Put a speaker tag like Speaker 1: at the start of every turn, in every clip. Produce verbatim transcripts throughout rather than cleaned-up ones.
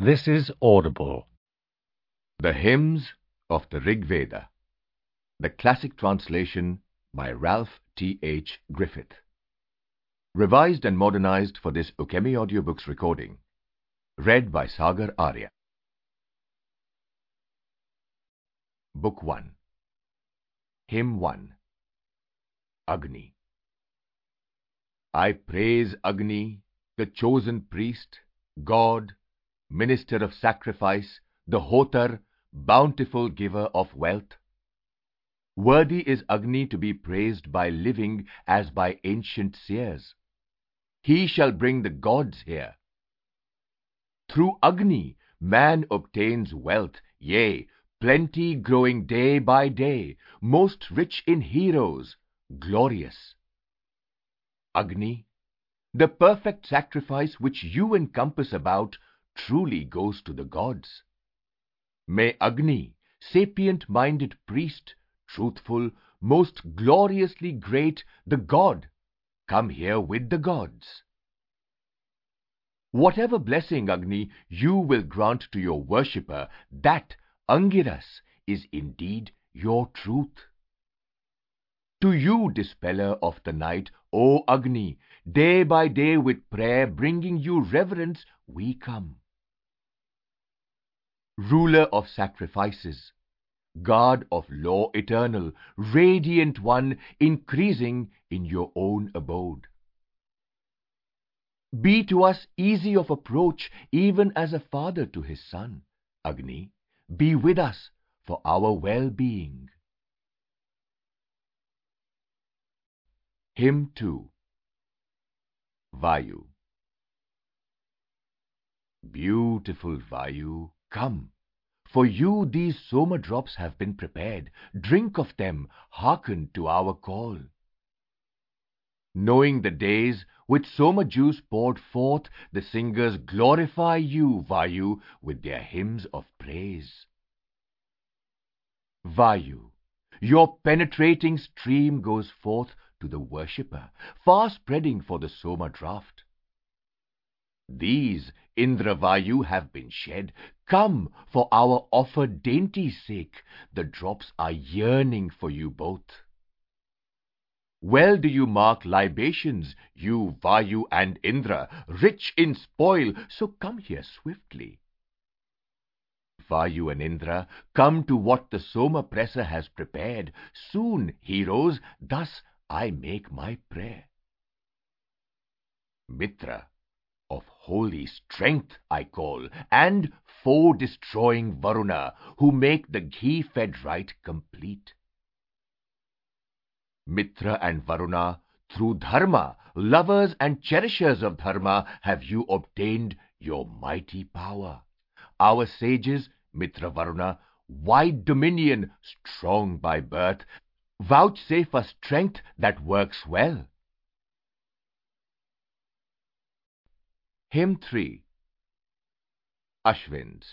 Speaker 1: This is Audible.
Speaker 2: The Hymns of the Rig Veda. The classic translation by Ralph T H Griffith. Revised and modernized for this Ukemi Audiobooks recording. Read by Sagar Arya. Book one. Hymn one. Agni. I praise Agni, the chosen priest, God, minister of sacrifice, the Hotar, bountiful giver of wealth. Worthy is Agni to be praised by living as by ancient seers. He shall bring the gods here. Through Agni man obtains wealth, yea, plenty growing day by day, most rich in heroes, glorious. Agni, the perfect sacrifice which you encompass about, truly goes to the gods. May Agni, sapient-minded priest, truthful, most gloriously great, the God, come here with the gods. Whatever blessing, Agni, you will grant to your worshipper, that, Angiras, is indeed your truth. To you, dispeller of the night, O Agni, day by day with prayer bringing you reverence, we come. Ruler of sacrifices, God of law eternal, radiant one, increasing in your own abode. Be to us easy of approach, even as a father to his son. Agni, be with us for our well-being. Hymn two. Vayu. Beautiful Vayu, come. For you these Soma drops have been prepared. Drink of them, hearken to our call. Knowing the days, with Soma juice poured forth, the singers glorify you, Vayu, with their hymns of praise. Vayu, your penetrating stream goes forth to the worshipper, far spreading for the Soma draught. These, Indra Vayu, have been shed. Come, for our offered dainty's sake, the drops are yearning for you both. Well do you mark libations, you Vayu and Indra, rich in spoil, so come here swiftly. Vayu and Indra, come to what the Soma presser has prepared. Soon, heroes, thus I make my prayer. Mitra, of holy strength I call, and foe-destroying Varuna, who make the ghee-fed rite complete. Mitra and Varuna, through Dharma, lovers and cherishers of Dharma, have you obtained your mighty power. Our sages, Mitra Varuna, wide dominion, strong by birth, vouchsafe us strength that works well. Hymn three. Ashvins.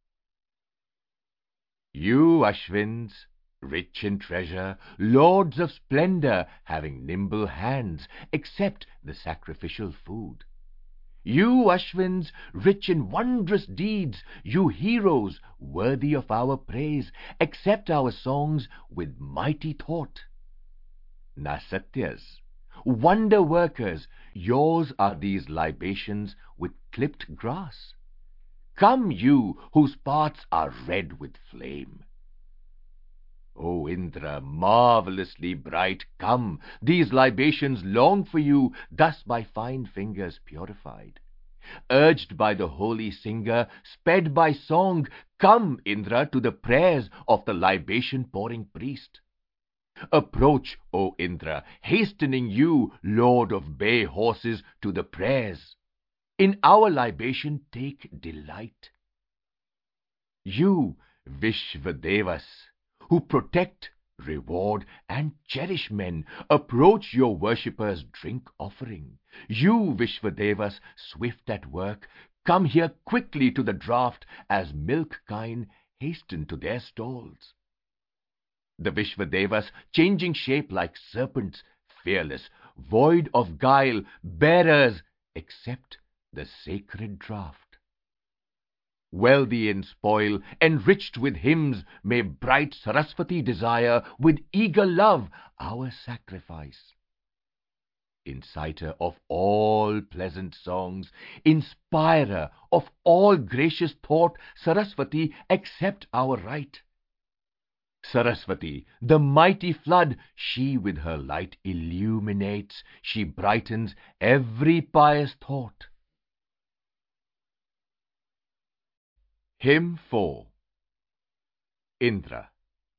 Speaker 2: You Ashvins, rich in treasure, lords of splendor, having nimble hands, accept the sacrificial food. You Ashvins, rich in wondrous deeds, you heroes, worthy of our praise, accept our songs with mighty thought. Nasatyas, wonder workers, yours are these libations with clipped grass. Come, you whose parts are red with flame. O Indra, marvelously bright, come, these libations long for you, thus by fine fingers purified. Urged by the holy singer, sped by song, come, Indra, to the prayers of the libation-pouring priest. Approach, O Indra, hastening you, lord of bay horses, to the prayers. In our libation take delight. You, Vishvadevas, who protect, reward, and cherish men, approach your worshippers' drink offering. You, Vishvadevas, swift at work, come here quickly to the draught, as milk kine hasten to their stalls. The Vishvadevas, changing shape like serpents, fearless, void of guile, bearers, accept the sacred draught. Wealthy in spoil, enriched with hymns, may bright Saraswati desire with eager love our sacrifice. Inciter of all pleasant songs, inspirer of all gracious thought, Saraswati, accept our right. Saraswati, the mighty flood, she with her light illuminates, she brightens every pious thought. Hymn four. Indra.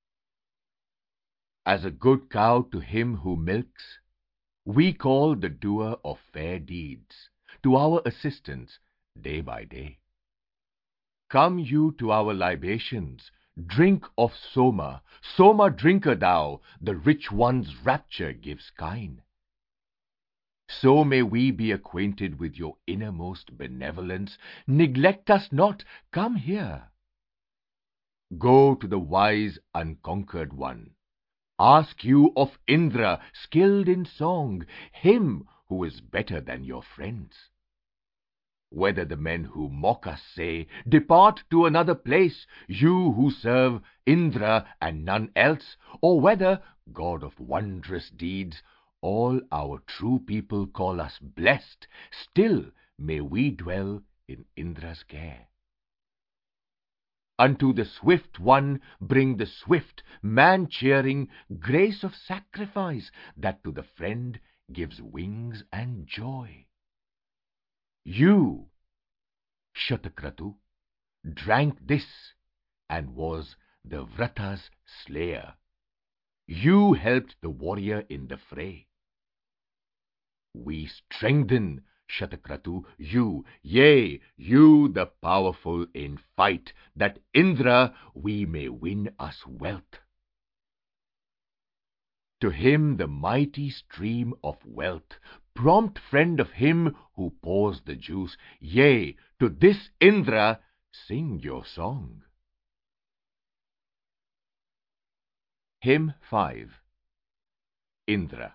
Speaker 2: As a good cow to him who milks, we call the doer of fair deeds to our assistance day by day. Come you to our libations, drink of Soma, Soma drinker thou, the rich one's rapture gives kine. So may we be acquainted with your innermost benevolence. Neglect us not, come here. Go to the wise unconquered one. Ask you of Indra, skilled in song, him who is better than your friends. Whether the men who mock us say, depart to another place, you who serve Indra and none else, or whether, God of wondrous deeds, all our true people call us blessed, still may we dwell in Indra's care. Unto the swift one bring the swift, man-cheering grace of sacrifice, that to the friend gives wings and joy. You, Shatakratu, drank this, and was the Vrata's slayer. You helped the warrior in the fray. We strengthen, Shatakratu, you, yea, you the powerful in fight, that Indra we may win us wealth. To him the mighty stream of wealth, prompt friend of him who pours the juice, yea, to this Indra sing your song. Hymn five. Indra.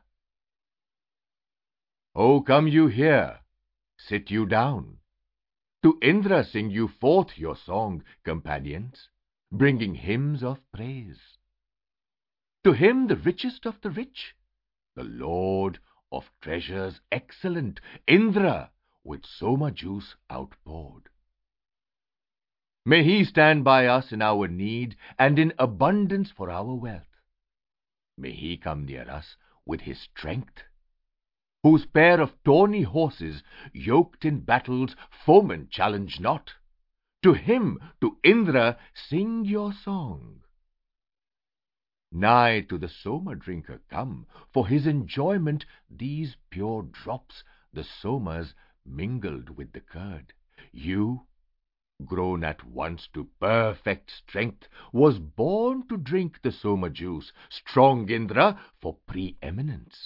Speaker 2: Oh, come you here, sit you down. To Indra sing you forth your song, companions, bringing hymns of praise. To him the richest of the rich, the Lord of treasures excellent, Indra, with Soma juice outpoured. May he stand by us in our need and in abundance for our wealth. May he come near us with his strength, whose pair of tawny horses, yoked in battles, foemen challenge not. To him, to Indra, sing your song. Nigh to the Soma drinker come, for his enjoyment these pure drops, the Somas mingled with the curd. You, grown at once to perfect strength, was born to drink the Soma juice, strong Indra, for preeminence.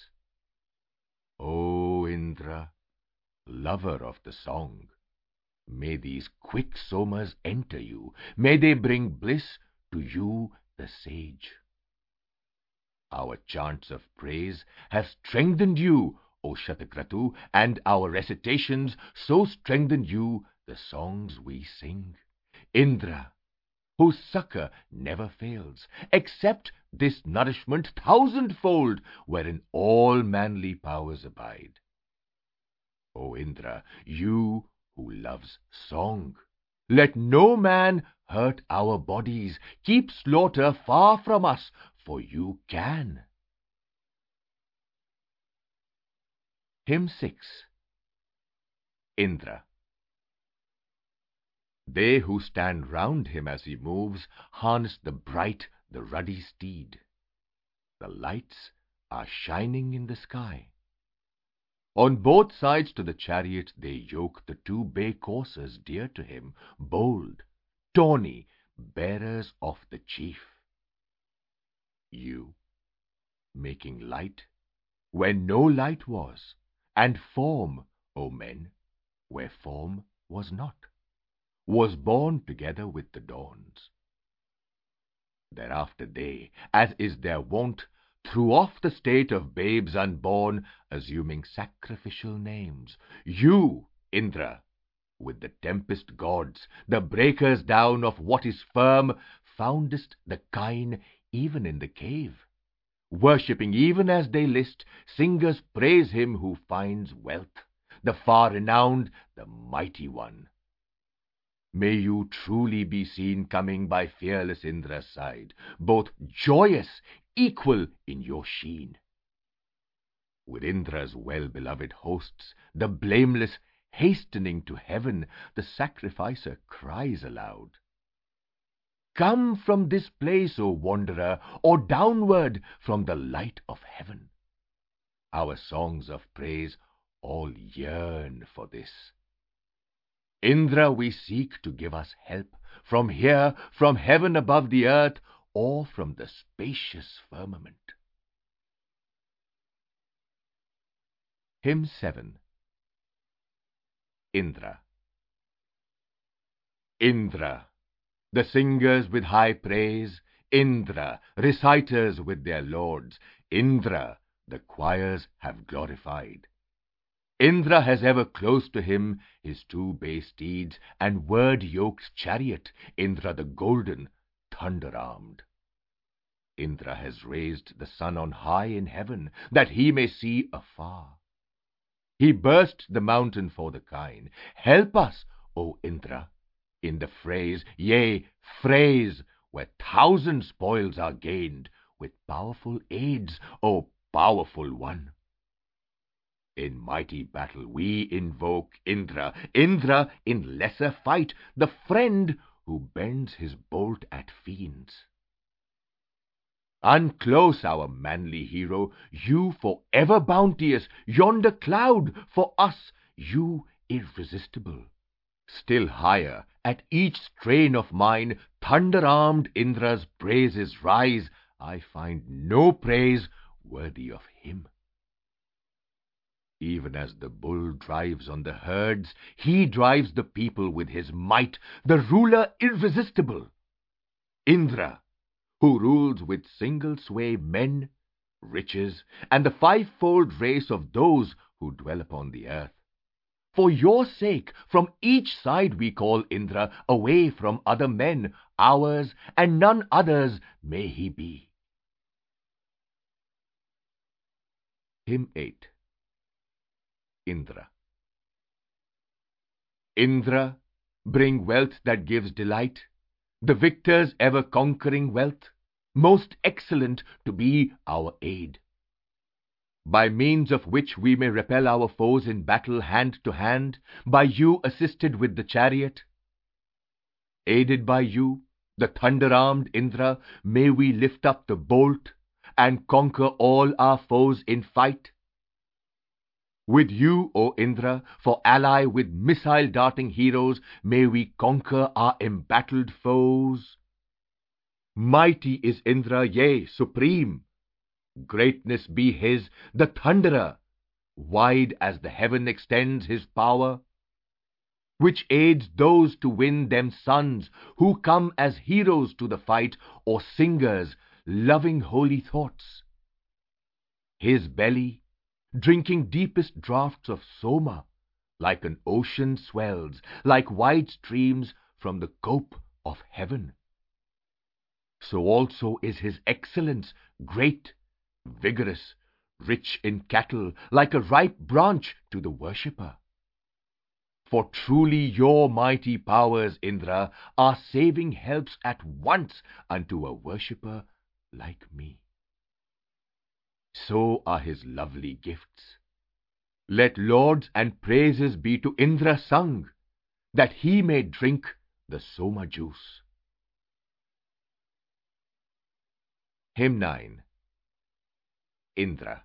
Speaker 2: O Indra, lover of the song, may these quick Somas enter you, may they bring bliss to you the sage. Our chants of praise have strengthened you, O Shatakratu, and our recitations so strengthened you the songs we sing. Indra, whose succor never fails, accept this nourishment thousandfold, wherein all manly powers abide. O Indra, you who loves song, let no man hurt our bodies, keep slaughter far from us, for you can. Hymn six. Indra. They who stand round him as he moves harness the bright, the ruddy steed. The lights are shining in the sky. On both sides to the chariot they yoke the two bay coursers dear to him, bold, tawny, bearers of the chief. You, making light where no light was, and form, O men, where form was not, was born together with the dawns. Thereafter they, as is their wont, threw off the state of babes unborn, assuming sacrificial names. You, Indra, with the tempest gods, the breakers down of what is firm, foundest the kine even in the cave. Worshipping even as they list, singers praise him who finds wealth, the far-renowned, the mighty one. May you truly be seen coming by fearless Indra's side, both joyous, equal in your sheen. With Indra's well-beloved hosts, the blameless, hastening to heaven, the sacrificer cries aloud, "Come from this place, O wanderer, or downward from the light of heaven." Our songs of praise all yearn for this. Indra we seek to give us help, from here, from heaven above the earth, or from the spacious firmament. Hymn seven. Indra. Indra, the singers with high praise, Indra, reciters with their lords, Indra, the choirs have glorified. Indra has ever close to him his two bay steeds, and word-yoked chariot, Indra the golden, thunder-armed. Indra has raised the sun on high in heaven, that he may see afar. He burst the mountain for the kine. Help us, O Indra, in the phrase, yea, phrase, where thousand spoils are gained, with powerful aids, O powerful one. In mighty battle we invoke Indra, Indra in lesser fight, the friend who bends his bolt at fiends. Unclose our manly hero, you forever bounteous, yonder cloud for us, you irresistible. Still higher, at each strain of mine, thunder-armed Indra's praises rise. I find no praise worthy of him. Even as the bull drives on the herds, he drives the people with his might, the ruler irresistible. Indra, who rules with single sway men, riches, and the fivefold race of those who dwell upon the earth. For your sake, from each side we call Indra, away from other men, ours, and none others may he be. Hymn eight. Indra. Indra, bring wealth that gives delight, the victor's ever-conquering wealth, most excellent to be our aid, by means of which we may repel our foes in battle hand to hand, by you assisted with the chariot. Aided by you, the thunder-armed Indra, may we lift up the bolt and conquer all our foes in fight. With you, O Indra, for ally with missile-darting heroes, may we conquer our embattled foes. Mighty is Indra, yea, supreme. Greatness be his, the thunderer, wide as the heaven extends his power, which aids those to win them sons, who come as heroes to the fight, or singers, loving holy thoughts. His belly, drinking deepest draughts of Soma, like an ocean swells, like wide streams from the cope of heaven. So also is his excellence great, vigorous, rich in cattle, like a ripe branch to the worshipper. For truly your mighty powers, Indra, are saving helps at once unto a worshipper like me. So are his lovely gifts. Let lauds and praises be to Indra sung, that he may drink the Soma juice. Hymn nine. Indra.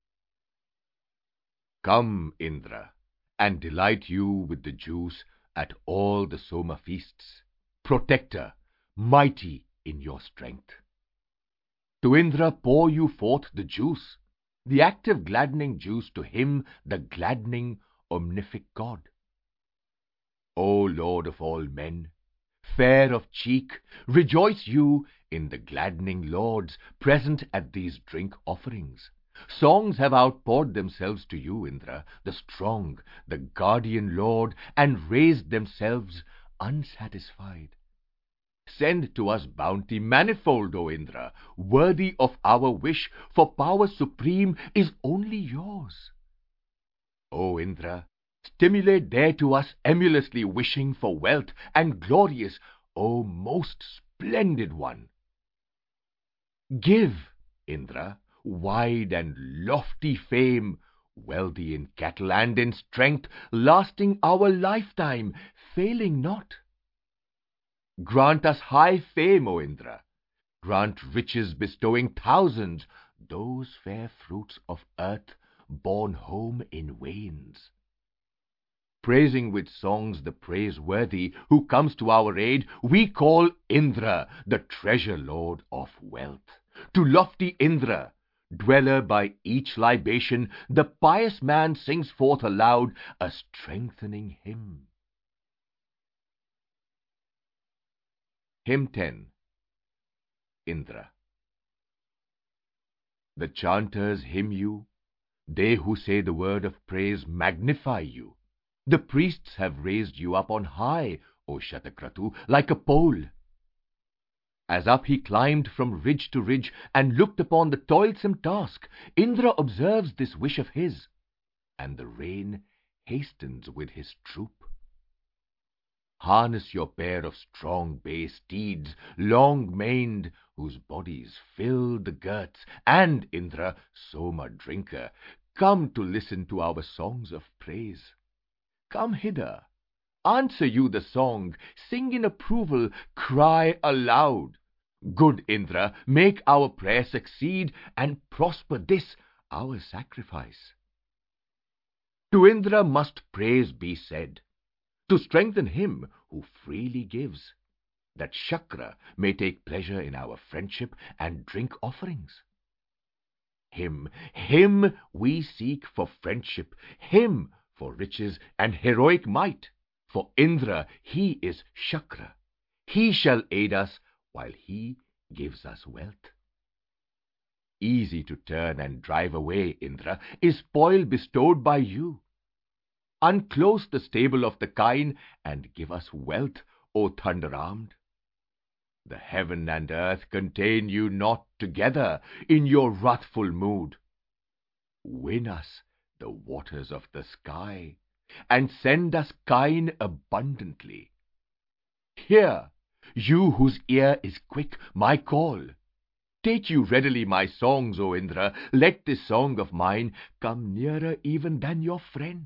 Speaker 2: Come, Indra, and delight you with the juice at all the Soma feasts, protector, mighty in your strength. To Indra pour you forth the juice, the active gladdening juice, to him the gladdening omnific God. O Lord of all men, fair of cheek, rejoice you in the gladdening lords present at these drink offerings. Songs have outpoured themselves to you, Indra, the strong, the guardian lord, and raised themselves unsatisfied. Send to us bounty manifold, O Indra, worthy of our wish, for power supreme is only yours. O Indra, stimulate there to us emulously wishing for wealth and glorious, O most splendid one. Give, Indra, wide and lofty fame, wealthy in cattle and in strength, lasting our lifetime, failing not. Grant us high fame, O Indra. Grant riches bestowing thousands, those fair fruits of earth borne home in wains. Praising with songs the praiseworthy who comes to our aid, we call Indra, the treasure lord of wealth. To lofty Indra, dweller by each libation, the pious man sings forth aloud a strengthening hymn. Hymn ten. Indra. The chanters hymn you, they who say the word of praise magnify you. The priests have raised you up on high, O Shatakratu, like a pole. As up he climbed from ridge to ridge and looked upon the toilsome task, Indra observes this wish of his, and the rain hastens with his troop. Harness your pair of strong bay steeds, long-maned, whose bodies fill the girths, and, Indra, Soma drinker, come to listen to our songs of praise. Come hither, answer you the song, sing in approval, cry aloud. Good Indra, make our prayer succeed, and prosper this, our sacrifice. To Indra must praise be said, to strengthen him who freely gives, that Shakra may take pleasure in our friendship and drink offerings. Him, him we seek for friendship, him for riches and heroic might. For Indra, he is Shakra. He shall aid us while he gives us wealth. Easy to turn and drive away, Indra, is spoil bestowed by you. Unclose the stable of the kine and give us wealth, O thunder-armed. The heaven and earth contain you not together in your wrathful mood. Win us the waters of the sky, and send us kine abundantly. Hear, you whose ear is quick, my call. Take you readily my songs, O Indra. Let this song of mine come nearer even than your friend.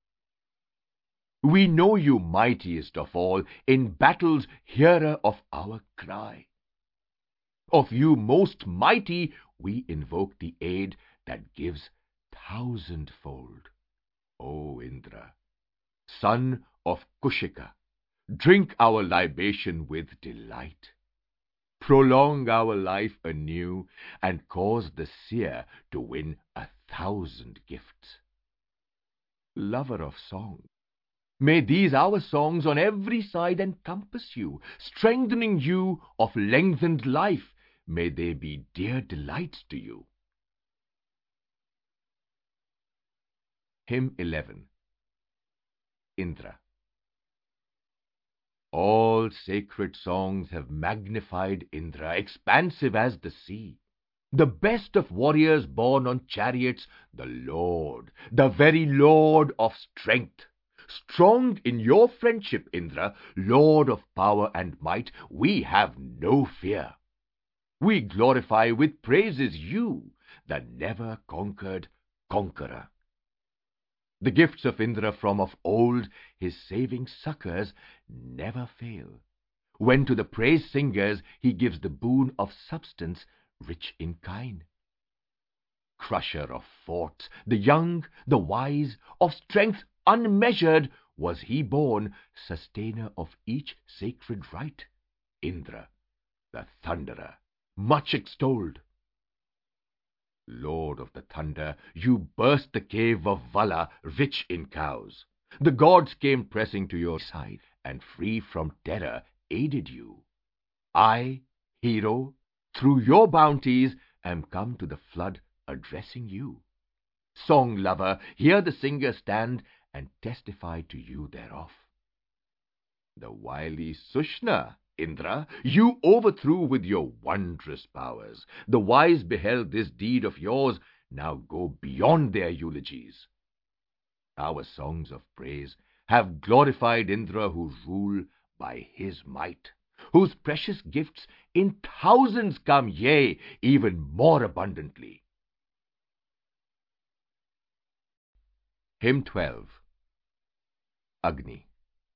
Speaker 2: We know you mightiest of all, in battles hearer of our cry. Of you most mighty, we invoke the aid that gives thousandfold. O Indra, son of Kushika, drink our libation with delight. Prolong our life anew, and cause the seer to win a thousand gifts. Lover of song, may these our songs on every side encompass you, strengthening you of lengthened life. May they be dear delights to you. Hymn eleven. Indra. All sacred songs have magnified Indra, expansive as the sea. The best of warriors borne on chariots, the Lord, the very Lord of strength. Strong in your friendship, Indra, Lord of power and might, we have no fear. We glorify with praises you, the never conquered conqueror. The gifts of Indra from of old, his saving succors, never fail. When to the praise singers he gives the boon of substance rich in kine. Crusher of forts, the young, the wise, of strength unmeasured, was he born, sustainer of each sacred rite. Indra, the thunderer, much extolled. Lord of the thunder, you burst the cave of Vala, rich in cows. The gods came pressing to your side, and free from terror aided you. I, hero, through your bounties, am come to the flood addressing you. Song lover, hear the singer stand and testify to you thereof. The wily Sushna, Indra, you overthrew with your wondrous powers. The wise beheld this deed of yours, now go beyond their eulogies. Our songs of praise have glorified Indra, whose rule by his might, whose precious gifts in thousands come, yea, even more abundantly. Hymn twelve. Agni.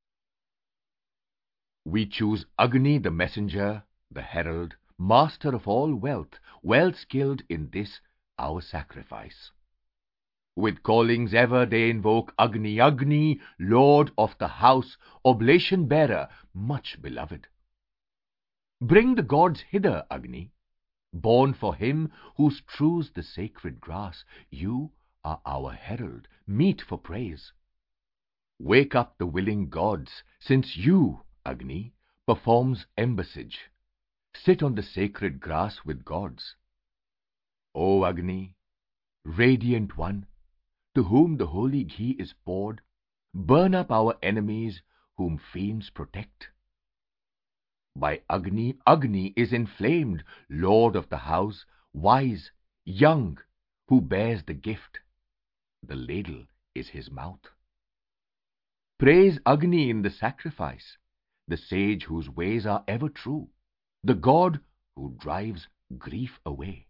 Speaker 2: We choose Agni the messenger, the herald, master of all wealth, well skilled in this our sacrifice. With callings ever they invoke Agni, Agni, Lord of the house, oblation bearer, much beloved. Bring the gods hither, Agni, born for him who strews the sacred grass. You are our herald, meet for praise. Wake up the willing gods, since you, Agni, performs embassage. Sit on the sacred grass with gods. O Agni, radiant one, to whom the holy ghee is poured, burn up our enemies whom fiends protect. By Agni, Agni is inflamed, lord of the house, wise, young, who bears the gift. The ladle is his mouth. Praise Agni in the sacrifice, the sage whose ways are ever true, the god who drives grief away.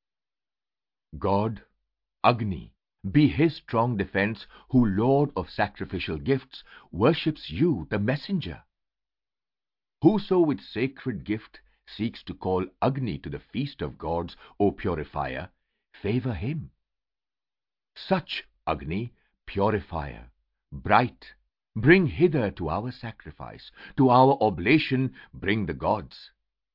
Speaker 2: God, Agni, be his strong defense, who, Lord of sacrificial gifts, worships you, the messenger. Whoso with sacred gift seeks to call Agni to the feast of gods, O purifier, favor him. Such Agni, purifier, bright, bring hither to our sacrifice, to our oblation bring the gods.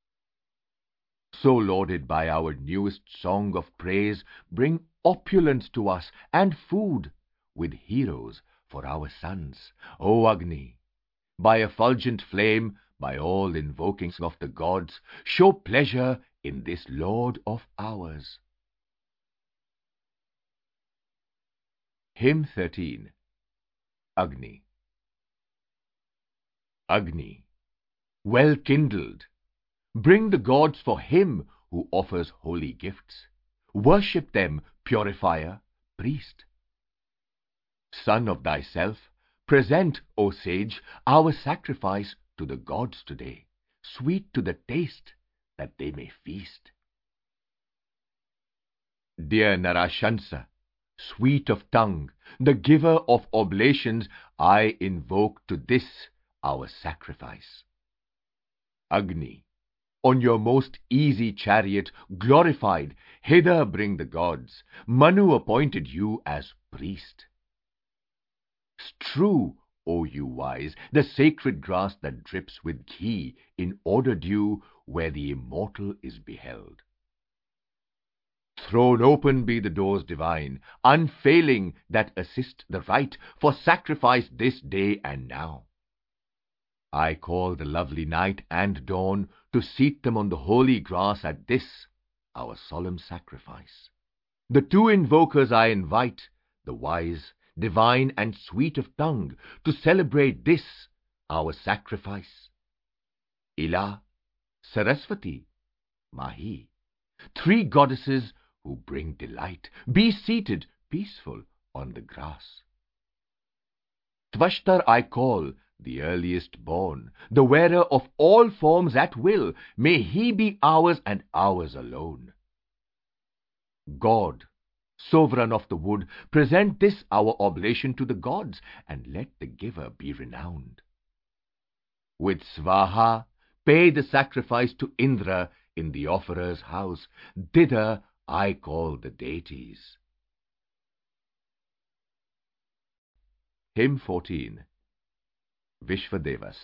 Speaker 2: So lauded by our newest song of praise, bring opulence to us and food, with heroes for our sons, O Agni. By effulgent flame, by all invokings of the gods, show pleasure in this Lord of ours. Hymn thirteen. Agni. Agni, well kindled, bring the gods for him who offers holy gifts. Worship them, purifier, priest. Son of thyself, present, O sage, our sacrifice to the gods today, sweet to the taste, that they may feast. Dear Narashansa, sweet of tongue, the giver of oblations, I invoke to this our sacrifice. Agni, on your most easy chariot, glorified, hither bring the gods. Manu appointed you as priest. Strew, O you wise, the sacred grass that drips with ghee, in order due, where the immortal is beheld. Thrown open be the doors divine, unfailing, that assist the right, for sacrifice this day and now. I call the lovely night and dawn to seat them on the holy grass at this, our solemn sacrifice. The two invokers I invite, the wise, divine, and sweet of tongue, to celebrate this, our sacrifice. Ila, Saraswati, Mahi, three goddesses who bring delight, be seated peaceful on the grass. Tvashtar I call, the earliest born, the wearer of all forms at will, may he be ours and ours alone. God, sovereign of the wood, present this our oblation to the gods, and let the giver be renowned. With Svaha, pay the sacrifice to Indra in the offerer's house. Thither I call the deities. Hymn fourteen. Vishvadevas.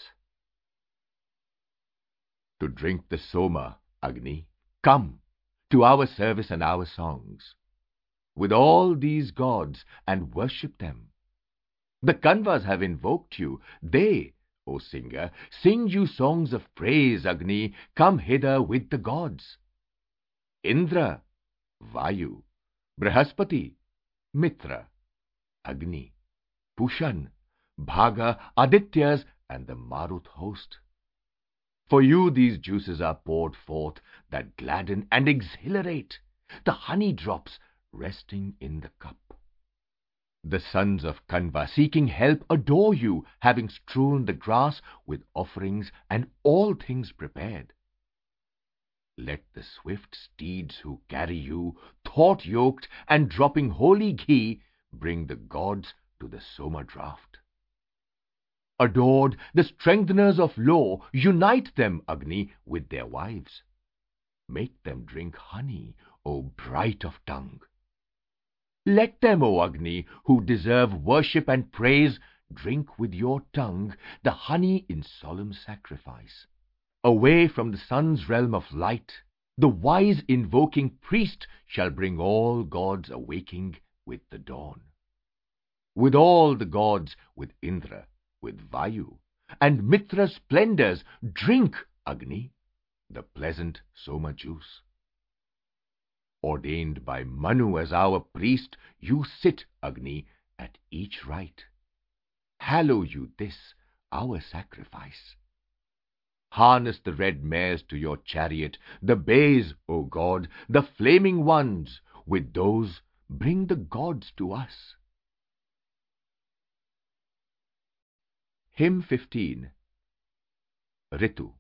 Speaker 2: To drink the Soma, Agni, come to our service and our songs, with all these gods, and worship them. The Kanvas have invoked you. They, O singer, sing you songs of praise, Agni. Come hither with the gods. Indra, Vayu, Brihaspati, Mitra, Agni, Pushan, Bhaga, Adityas, and the Marut host. For you these juices are poured forth that gladden and exhilarate, the honey drops resting in the cup. The sons of Kanva, seeking help, adore you, having strewn the grass with offerings and all things prepared. Let the swift steeds who carry you, taut-yoked and dropping holy ghee, bring the gods to the Soma draught. Adored, the strengtheners of law, unite them, Agni, with their wives. Make them drink honey, O bright of tongue. Let them, O Agni, who deserve worship and praise, drink with your tongue the honey in solemn sacrifice. Away from the sun's realm of light, the wise invoking priest shall bring all gods awaking with the dawn. With all the gods, with Indra, with Vayu, and Mitra's splendors, drink, Agni, the pleasant Soma juice. Ordained by Manu as our priest, you sit, Agni, at each rite. Hallow you this, our sacrifice. Harness the red mares to your chariot, the bays, O God, the flaming ones, with those bring the gods to us. Hymn fifteen. Ritu.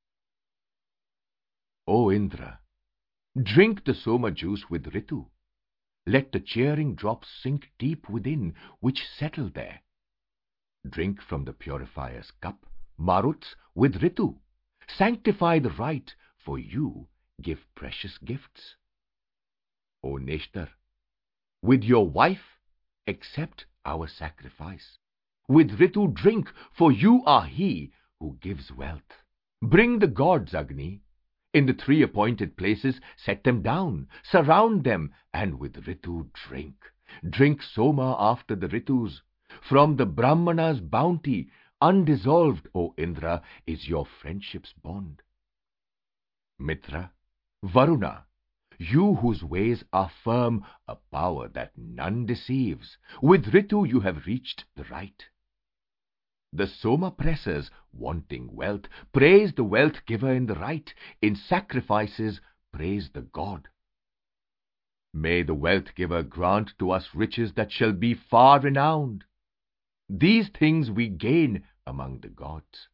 Speaker 2: O Indra, drink the Soma juice with Ritu. Let the cheering drops sink deep within, which settle there. Drink from the purifier's cup, Maruts, with Ritu. Sanctify the rite, for you give precious gifts. O Neshtar, with your wife accept our sacrifice. With Ritu drink, for you are he who gives wealth. Bring the gods, Agni. In the three appointed places set them down, surround them, and with Ritu drink. Drink Soma after the Ritus. From the Brahmana's bounty, undissolved, O Indra, is your friendship's bond. Mitra, Varuna, you whose ways are firm, a power that none deceives, with Ritu you have reached the right. The Soma pressers, wanting wealth, praise the wealth giver in the right. In sacrifices, praise the god. May the wealth giver grant to us riches that shall be far renowned. These things we gain among the gods.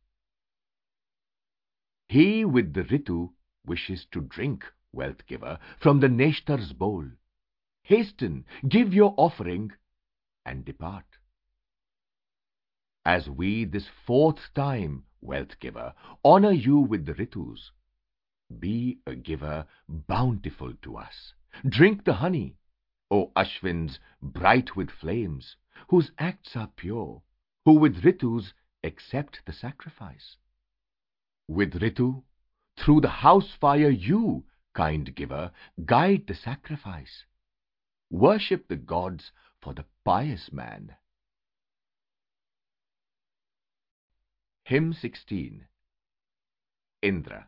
Speaker 2: He with the Ritu wishes to drink, wealth giver, from the Neshtar's bowl. Hasten, give your offering, and depart. As we this fourth time, wealth giver, honor you with the Ritus, be a giver bountiful to us. Drink the honey, O Ashvins, bright with flames, whose acts are pure, who with Ritus accept the sacrifice. With Ritu, through the house fire you, kind giver, guide the sacrifice. Worship the gods for the pious man. Hymn sixteen. Indra.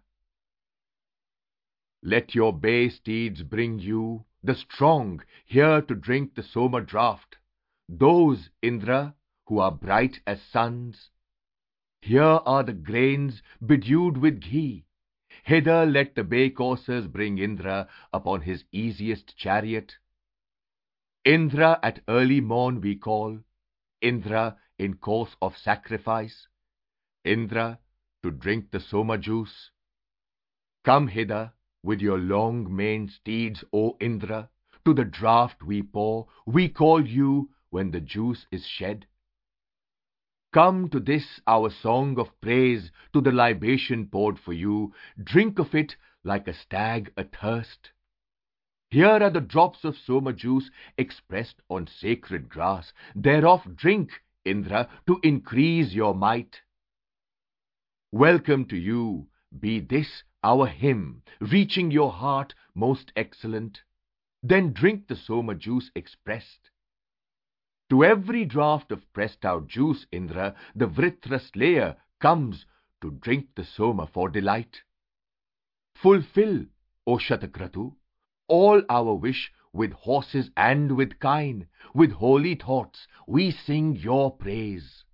Speaker 2: Let your bay steeds bring you, the strong, here to drink the Soma draught. Those, Indra, who are bright as suns. Here are the grains bedewed with ghee. Hither let the bay coursers bring Indra upon his easiest chariot. Indra at early morn we call, Indra in course of sacrifice, Indra to drink the Soma juice. Come hither with your long-maned steeds, O Indra, to the draught we pour. We call you when the juice is shed. Come to this our song of praise, to the libation poured for you. Drink of it like a stag athirst. Here are the drops of Soma juice expressed on sacred grass. Thereof drink, Indra, to increase your might. Welcome to you be this our hymn, reaching your heart most excellent. Then drink the Soma juice expressed. To every draught of pressed out juice, Indra, the Vritra slayer comes to drink the Soma for delight. Fulfill, O Shatakratu, all our wish with horses and with kine, with holy thoughts, we sing your praise.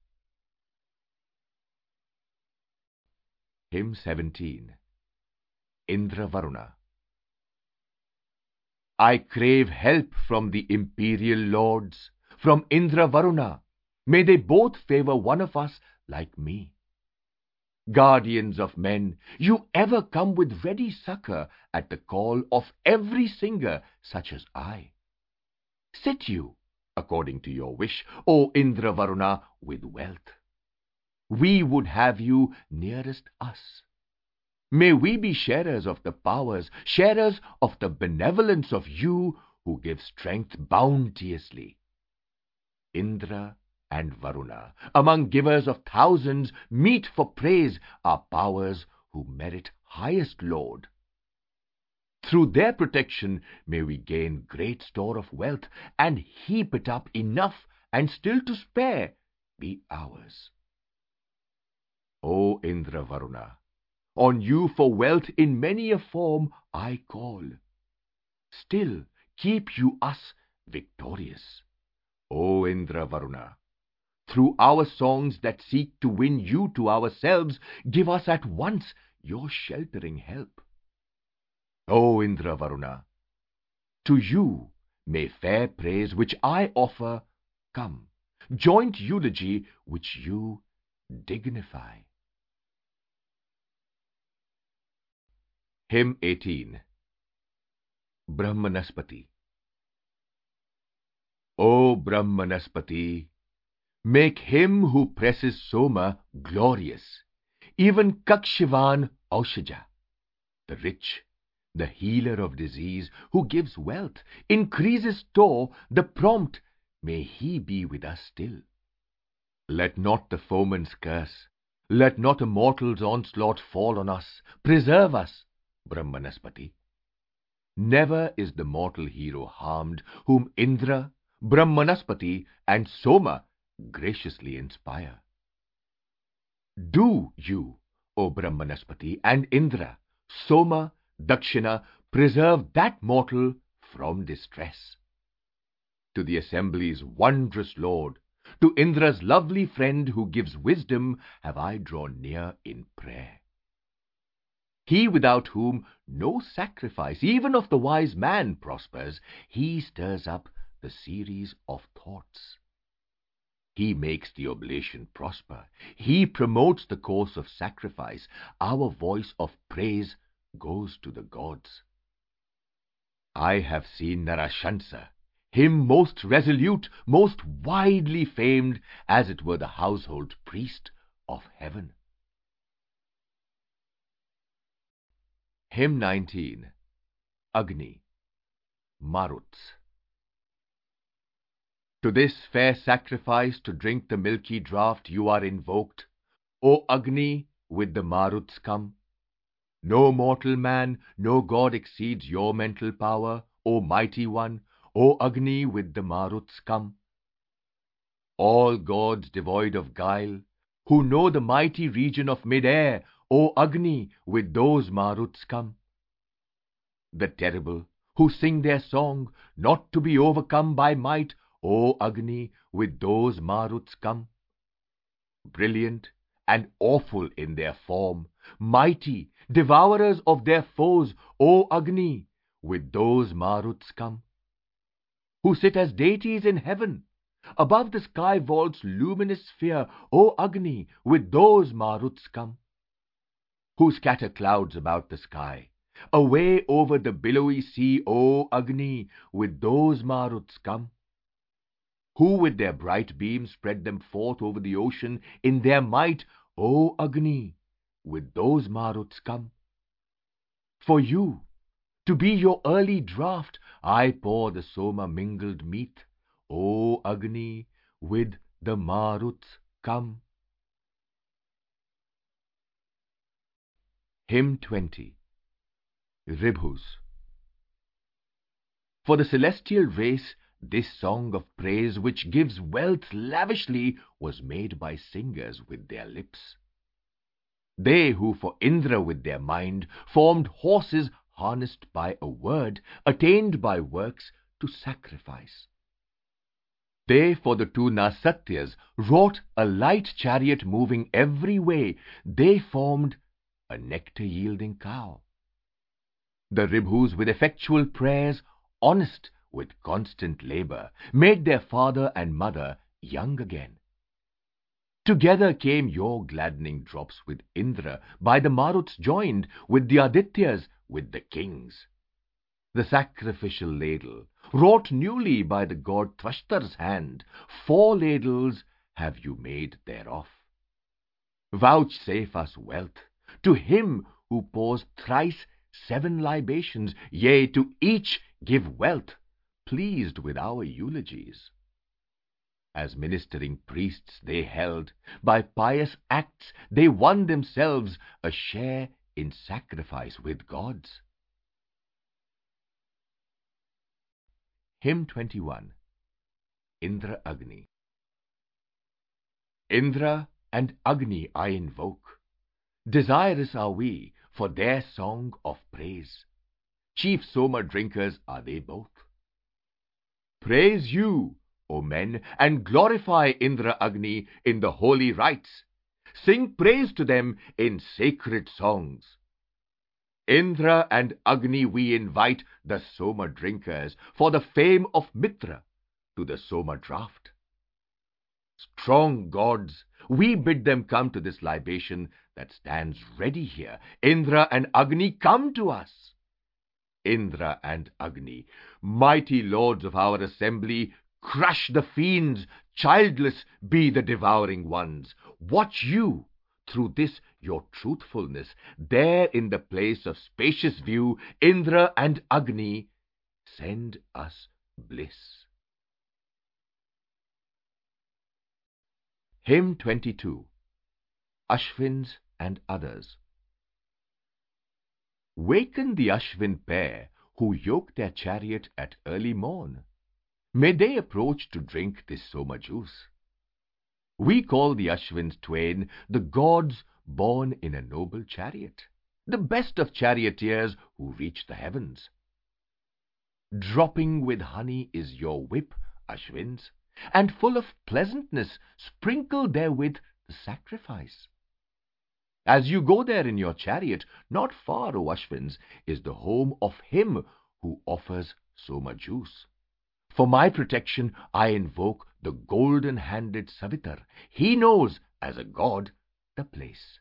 Speaker 2: Hymn seventeen. Indra Varuna. I crave help from the imperial lords, from Indra Varuna. May they both favor one of us like me. Guardians of men, you ever come with ready succor at the call of every singer such as I. Sit you, according to your wish, O Indra Varuna, with wealth. We would have you nearest us. May we be sharers of the powers, sharers of the benevolence of you who give strength bounteously. Indra and Varuna, among givers of thousands, meet for praise are powers who merit highest laud. Through their protection may we gain great store of wealth, and heap it up enough and still to spare be ours. O Indra Varuna, on you for wealth in many a form I call. Still keep you us victorious. O Indra Varuna, through our songs that seek to win you to ourselves, give us at once your sheltering help. O Indra Varuna, to you may fair praise which I offer come, joint eulogy which you dignify. Hymn eighteen. Brahmanaspati. O Brahmanaspati, make him who presses Soma glorious, even Kakshivan Aushaja, the rich, the healer of disease, who gives wealth, increases store, the prompt, may he be with us still. Let not the foeman's curse, let not a mortal's onslaught fall on us, preserve us, Brahmanaspati. Never is the mortal hero harmed, whom Indra, Brahmanaspati, and Soma graciously inspire. Do you, O Brahmanaspati, and Indra, Soma, Dakshina, preserve that mortal from distress. To the assembly's wondrous lord, to Indra's lovely friend who gives wisdom, have I drawn near in prayer. He without whom no sacrifice, even of the wise man, prospers, he stirs up the series of thoughts. He makes the oblation prosper. He promotes the course of sacrifice. Our voice of praise goes to the gods. I have seen Narashansa, him most resolute, most widely famed, as it were the household priest of heaven. Hymn nineteen. Agni. Maruts. To this fair sacrifice, to drink the milky draught, you are invoked. O Agni, with the Maruts come. No mortal man, no god exceeds your mental power, O mighty one. O Agni, with the Maruts come. All gods devoid of guile, who know the mighty region of mid-air, O Agni, with those Maruts come. The terrible, who sing their song, not to be overcome by might, O Agni, with those Maruts come. Brilliant and awful in their form, mighty, devourers of their foes, O Agni, with those Maruts come. Who sit as deities in heaven, above the sky vault's luminous sphere, O Agni, with those Maruts come. Who scatter clouds about the sky, away over the billowy sea, O Agni, with those Maruts come. Who with their bright beams spread them forth over the ocean in their might, O Agni, with those Maruts come. For you, to be your early draught, I pour the Soma mingled meat, O Agni, with the Maruts come. Hymn twenty. Ribhus. For the celestial race, this song of praise, which gives wealth lavishly, was made by singers with their lips. They who for Indra with their mind formed horses harnessed by a word, attained by works to sacrifice. They for the two Nasatyas wrought a light chariot moving every way. They formed a nectar-yielding cow. The Ribhus with effectual prayers, honest with constant labor, made their father and mother young again. Together came your gladdening drops with Indra, by the Maruts joined, with the Adityas, with the kings. The sacrificial ladle, wrought newly by the god Tvashtar's hand, four ladles have you made thereof. Vouchsafe us wealth, to him who pours thrice seven libations, yea, to each give wealth, pleased with our eulogies. As ministering priests they held, by pious acts they won themselves a share in sacrifice with gods. Hymn twenty-one. Indra Agni. Indra and Agni I invoke. Desirous are we for their song of praise. Chief Soma drinkers are they both. Praise you, O men, and glorify Indra Agni in the holy rites. Sing praise to them in sacred songs. Indra and Agni we invite, the Soma drinkers, for the fame of Mitra, to the Soma draught. Strong gods, we bid them come to this libation that stands ready here. Indra and Agni, come to us. Indra and Agni, mighty lords of our assembly, crush the fiends, childless be the devouring ones. Watch you, through this your truthfulness, there in the place of spacious view, Indra and Agni, send us bliss. Hymn twenty-two. Ashvins and Others. Waken the Ashvin pair who yoke their chariot at early morn. May they approach to drink this Soma juice. We call the Ashvins twain the gods born in a noble chariot, the best of charioteers who reach the heavens. Dropping with honey is your whip, Ashvins, and full of pleasantness, sprinkle therewith the sacrifice. As you go there in your chariot, not far, O Ashvins, is the home of him who offers Soma juice. For my protection, I invoke the golden-handed Savitar. He knows, as a god, the place.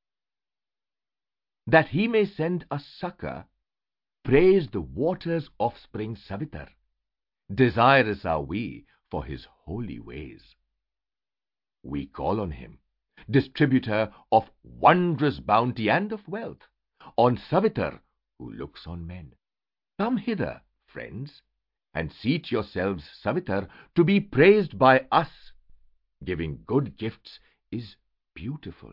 Speaker 2: That he may send us succor, praise the water's offspring Savitar. Desirous are we for his holy ways. We call on him, distributor of wondrous bounty and of wealth, on Savitar who looks on men. Come hither, friends, and seat yourselves, Savitar, to be praised by us. Giving good gifts is beautiful.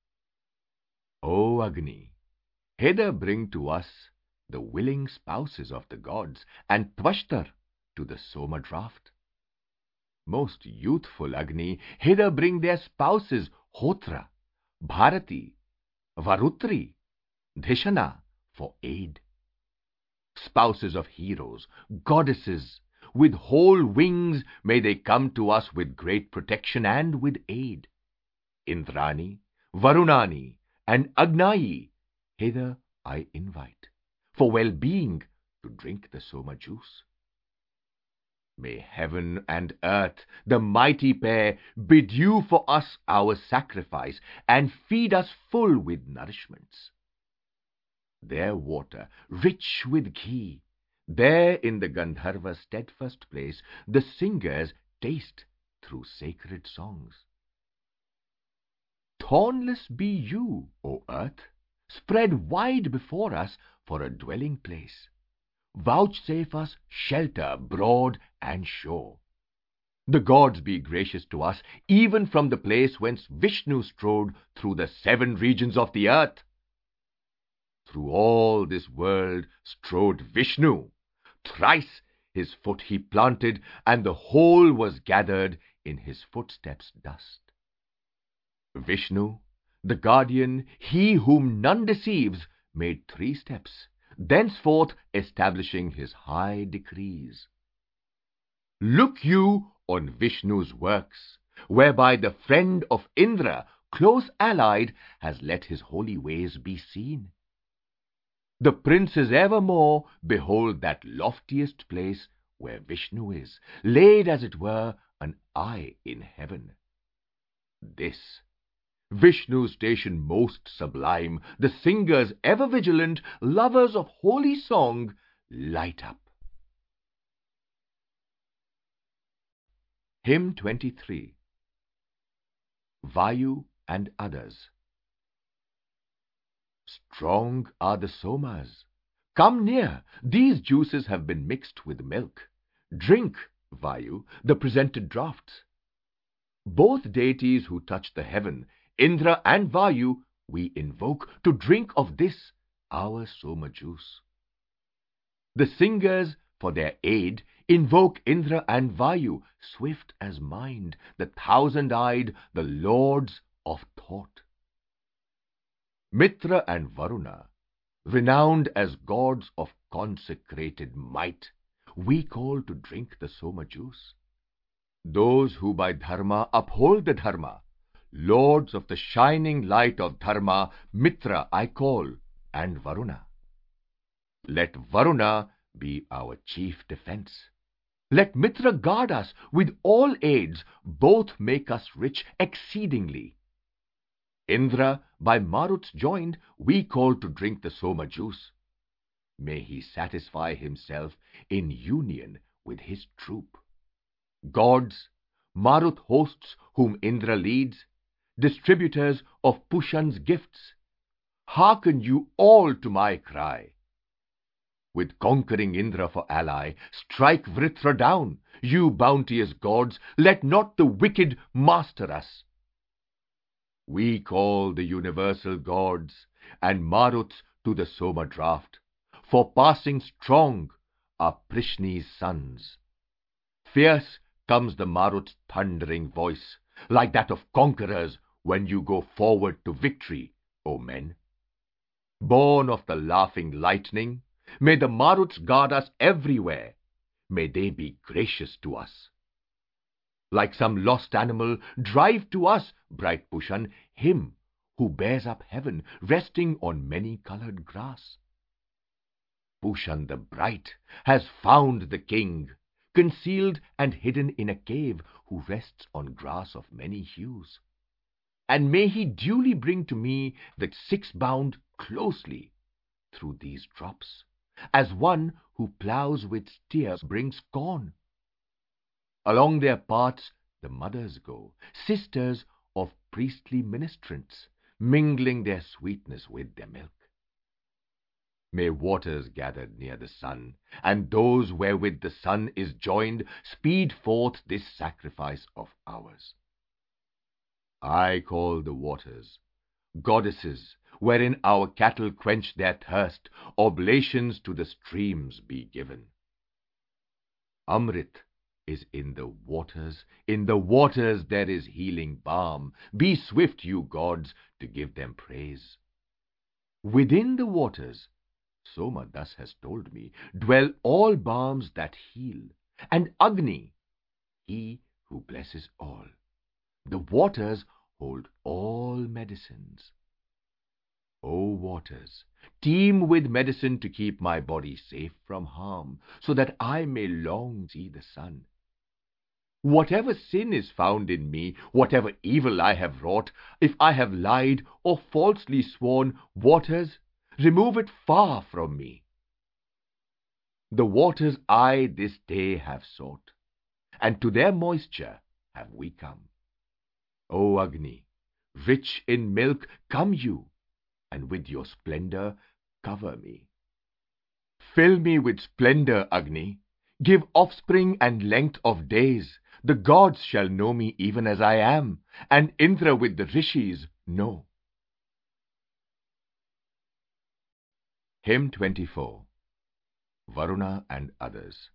Speaker 2: O Agni, hither bring to us the willing spouses of the gods, and Tvashtar to the Soma draught. Most youthful Agni, hither bring their spouses, Hotra, Bharati, Varutri, Dhishana, for aid. Spouses of heroes, goddesses, with whole wings may they come to us with great protection and with aid. Indrani, Varunani, and Agnayi, hither I invite, for well-being to drink the Soma juice. May heaven and earth, the mighty pair, bid you for us our sacrifice, and feed us full with nourishments. Their water, rich with ghee, there in the Gandharva's steadfast place, the singers taste through sacred songs. Thornless be you, O earth, spread wide before us for a dwelling place. Vouchsafe us shelter broad and sure. The gods be gracious to us, even from the place whence Vishnu strode through the seven regions of the earth. Through all this world strode Vishnu. Thrice his foot he planted, and the whole was gathered in his footsteps' dust. Vishnu, the guardian, he whom none deceives, made three steps, thenceforth establishing his high decrees. Look you on Vishnu's works, whereby the friend of Indra, close allied, has let his holy ways be seen. The princes evermore behold that loftiest place where Vishnu is, laid as it were an eye in heaven. This, Vishnu's station most sublime, the singers ever vigilant, lovers of holy song, light up. Hymn twenty-three. Vayu and Others. Strong are the somas. Come near, these juices have been mixed with milk. Drink, Vayu, the presented draughts. Both deities who touch the heaven, Indra and Vayu, we invoke to drink of this, our soma juice. The singers, for their aid, invoke Indra and Vayu, swift as mind, the thousand-eyed, the lords of thought. Mitra and Varuna, renowned as gods of consecrated might, we call to drink the soma juice. Those who by dharma uphold the dharma, lords of the shining light of dharma, Mitra I call, and Varuna. Let Varuna be our chief defense. Let Mitra guard us with all aids, both make us rich exceedingly. Indra, by Maruts joined, we call to drink the soma juice. May he satisfy himself in union with his troop. Gods, Marut hosts whom Indra leads, distributors of Pushan's gifts, hearken you all to my cry. With conquering Indra for ally, strike Vritra down, you bounteous gods, let not the wicked master us. We call the universal gods and Maruts to the soma draught, for passing strong are Prishni's sons. Fierce comes the Marut's thundering voice, like that of conquerors when you go forward to victory, O men. Born of the laughing lightning, may the Maruts guard us everywhere. May they be gracious to us. Like some lost animal, drive to us, bright Pushan, him who bears up heaven, resting on many-colored grass. Pushan the bright has found the king, concealed and hidden in a cave, who rests on grass of many hues. And may he duly bring to me the six-bound closely through these drops, as one who ploughs with steers brings corn. Along their paths the mothers go, sisters of priestly ministrants, mingling their sweetness with their milk. May waters gathered near the sun, and those wherewith the sun is joined, speed forth this sacrifice of ours. I call the waters, goddesses, wherein our cattle quench their thirst, oblations to the streams be given. Amrit is in the waters, in the waters there is healing balm. Be swift, you gods, to give them praise. Within the waters, Soma thus has told me, dwell all balms that heal, and Agni, he who blesses all. The waters hold all medicines. O waters, teem with medicine to keep my body safe from harm, so that I may long see the sun. Whatever sin is found in me, whatever evil I have wrought, if I have lied or falsely sworn, waters, remove it far from me. The waters I this day have sought, and to their moisture have we come. O Agni, rich in milk, come you, and with your splendor cover me. Fill me with splendor, Agni. Give offspring and length of days. The gods shall know me even as I am, and Indra with the rishis know. Hymn twenty-four. Varuna and Others.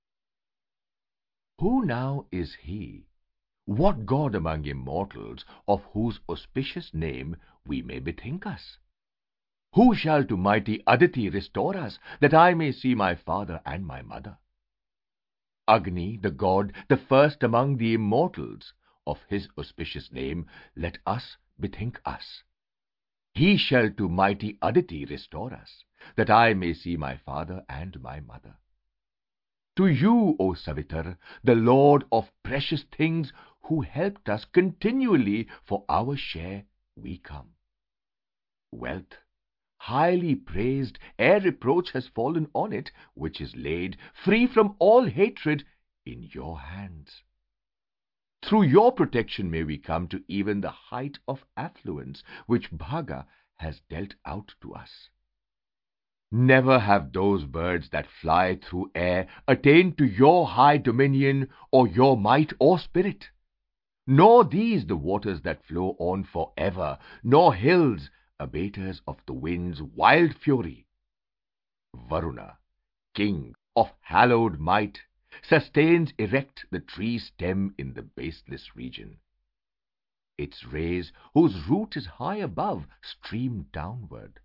Speaker 2: Who now is he? What god among immortals, of whose auspicious name we may bethink us? Who shall to mighty Aditi restore us, that I may see my father and my mother? Agni, the god, the first among the immortals, of his auspicious name, let us bethink us. He shall to mighty Aditi restore us, that I may see my father and my mother. To you, O Savitar, the Lord of precious things, who helped us continually for our share, we come. Wealth, highly praised, ere reproach has fallen on it, which is laid, free from all hatred, in your hands. Through your protection may we come to even the height of affluence which Bhaga has dealt out to us. Never have those birds that fly through air attained to your high dominion, or your might or spirit, nor these the waters that flow on for ever, nor hills, abaters of the wind's wild fury. Varuna, king of hallowed might, sustains erect the tree stem in the baseless region. Its rays, whose root is high above, stream downward.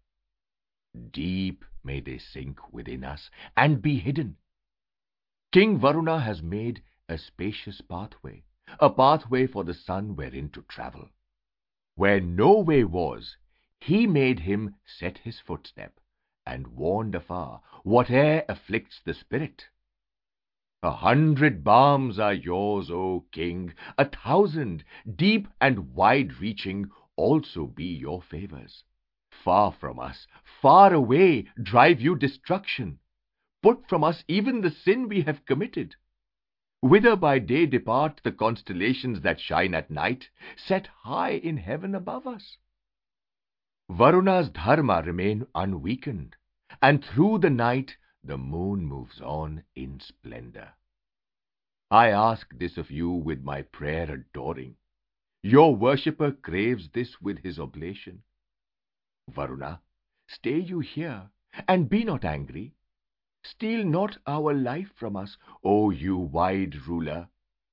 Speaker 2: Deep may they sink within us and be hidden. King Varuna has made a spacious pathway, a pathway for the sun wherein to travel. Where no way was, he made him set his footstep, and warned afar whate'er afflicts the spirit. A hundred balms are yours, O king, a thousand, deep and wide-reaching, also be your favors. Far from us, far away, drive you destruction. Put from us even the sin we have committed. Whither by day depart the constellations that shine at night, set high in heaven above us? Varuna's dharma remain unweakened, and through the night the moon moves on in splendor. I ask this of you with my prayer adoring. Your worshipper craves this with his oblation. Varuna, stay you here, and be not angry. Steal not our life from us, O you wide ruler.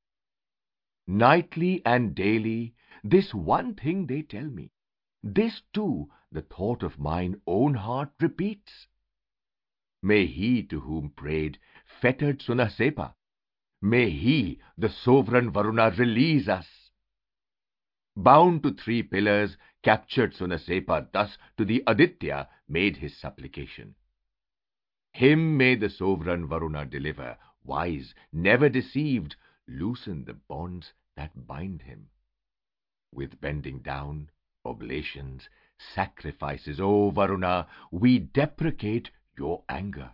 Speaker 2: Nightly and daily this one thing they tell me. This too the thought of mine own heart repeats. May he to whom prayed fettered Sunasepa, may he, the sovereign Varuna, release us. Bound to three pillars, captured Sunasepa thus to the Aditya made his supplication. Him may the sovereign Varuna deliver, wise, never deceived, loosen the bonds that bind him. With bending down, oblations, sacrifices, O Varuna, we deprecate your anger.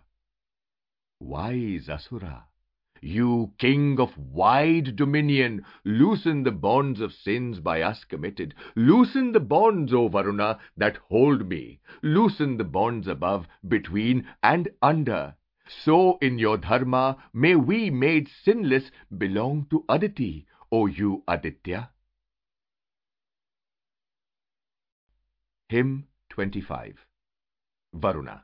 Speaker 2: Wise Asura, you king of wide dominion, loosen the bonds of sins by us committed. Loosen the bonds, O Varuna, that hold me. Loosen the bonds above, between, and under. So in your dharma may we, made sinless, belong to Aditi, O you Aditya. Hymn twenty-five. Varuna.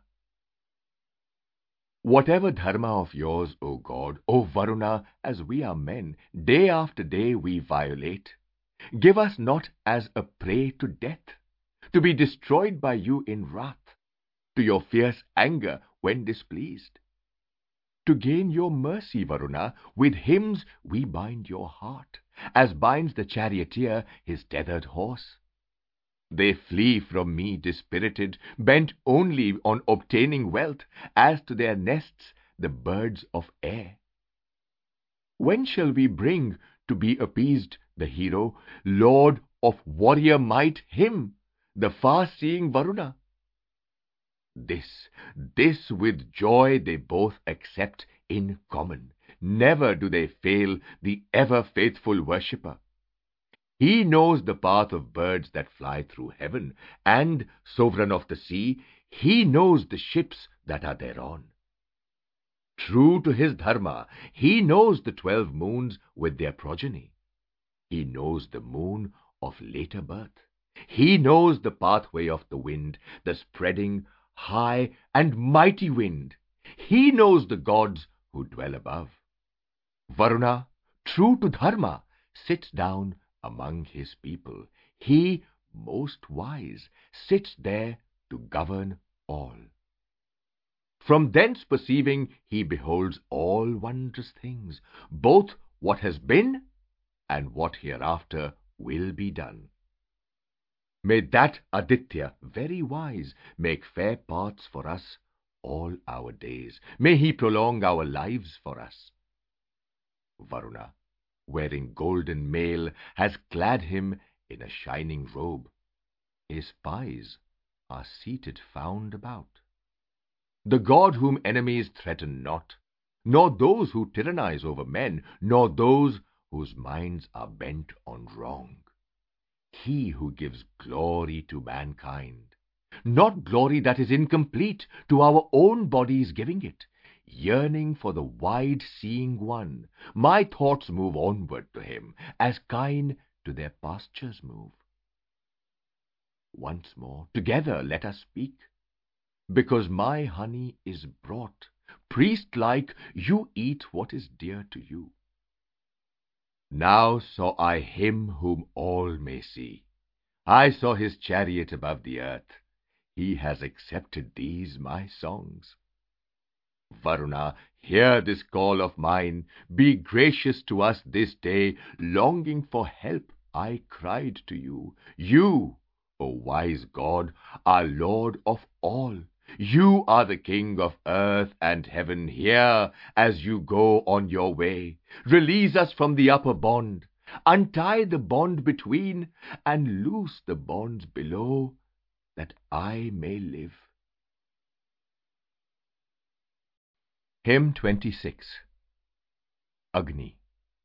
Speaker 2: Whatever dharma of yours, O God, O Varuna, as we are men, day after day we violate, give us not as a prey to death, to be destroyed by you in wrath, to your fierce anger when displeased. To gain your mercy, Varuna, with hymns we bind your heart, as binds the charioteer his tethered horse. They flee from me dispirited, bent only on obtaining wealth, as to their nests the birds of air. When shall we bring, to be appeased, the hero, lord of warrior might, him, the far-seeing Varuna? This, this with joy they both accept in common. Never do they fail the ever-faithful worshipper. He knows the path of birds that fly through heaven, and, sovereign of the sea, he knows the ships that are thereon. True to his dharma, he knows the twelve moons with their progeny. He knows the moon of later birth. He knows the pathway of the wind, the spreading, high and mighty wind. He knows the gods who dwell above. Varuna, true to dharma, sits down among his people. He, most wise, sits there to govern all. From thence perceiving, he beholds all wondrous things, both what has been and what hereafter will be done. May that Aditya, very wise, make fair paths for us all our days. May he prolong our lives for us. Varuna, wearing golden mail, has clad him in a shining robe. His spies are seated found about. The God whom enemies threaten not, nor those who tyrannize over men, nor those whose minds are bent on wrong. He who gives glory to mankind, not glory that is incomplete, to our own bodies giving it, yearning for the wide-seeing one, my thoughts move onward to him, as kine to their pastures move. Once more, together let us speak, because my honey is brought, priest-like, you eat what is dear to you. Now saw I him whom all may see. I saw his chariot above the earth. He has accepted these my songs. Varuna, hear this call of mine. Be gracious to us this day. Longing for help, I cried to you. You, O wise God, are Lord of all. You are the King of earth and heaven. Here, as you go on your way, release us from the upper bond, untie the bond between, and loose the bonds below, that I may live. Hymn twenty-six. Agni.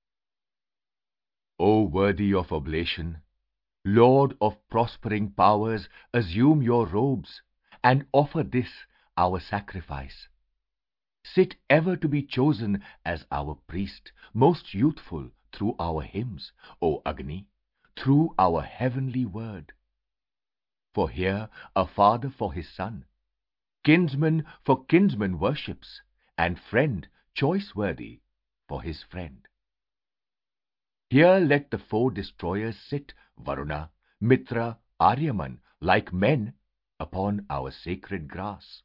Speaker 2: O worthy of oblation, Lord of prospering powers, assume your robes, and offer this our sacrifice. Sit ever to be chosen as our priest, most youthful through our hymns, O Agni, through our heavenly word. For here a father for his son, kinsman for kinsman worships, and friend choice-worthy for his friend. Here let the foe destroyers sit, Varuna, Mitra, Aryaman, like men, upon our sacred grass.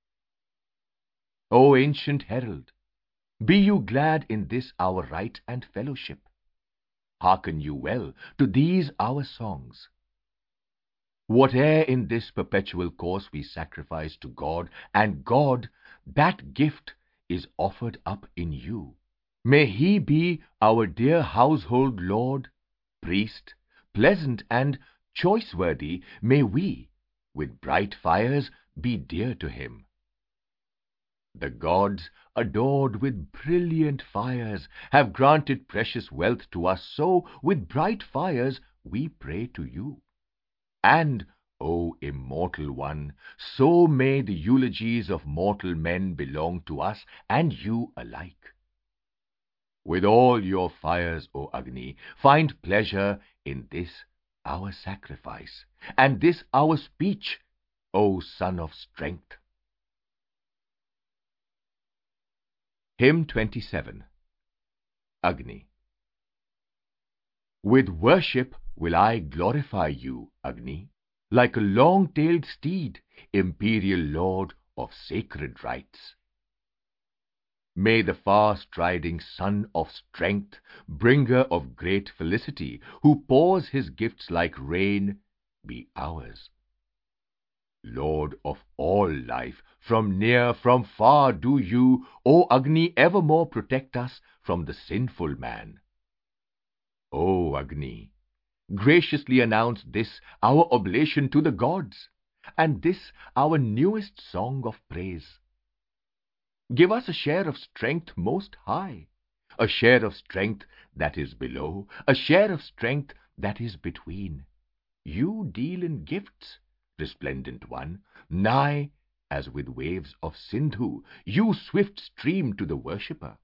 Speaker 2: O ancient herald, be you glad in this our right and fellowship. Hearken you well to these our songs. Whate'er in this perpetual course we sacrifice to God, and God, that gift is offered up in you. May he be our dear household lord, priest, pleasant and choice-worthy. May we, with bright fires, be dear to him. The gods, adored with brilliant fires, have granted precious wealth to us, so with bright fires we pray to you. And, O immortal one, so may the eulogies of mortal men belong to us and you alike. With all your fires, O Agni, find pleasure in this our sacrifice, and this our speech, O Son of Strength. Hymn twenty-seven. Agni. With worship will I glorify you, Agni, like a long-tailed steed, imperial lord of sacred rites. May the far-striding Son of Strength, bringer of great felicity, who pours his gifts like rain, be ours. Lord of all life, from near, from far, do you, O Agni, evermore protect us from the sinful man. O Agni, graciously announce this our oblation to the gods, and this our newest song of praise. Give us a share of strength most high, a share of strength that is below, a share of strength that is between. You deal in gifts, resplendent one, nigh as with waves of Sindhu, you swift stream to the worshipper.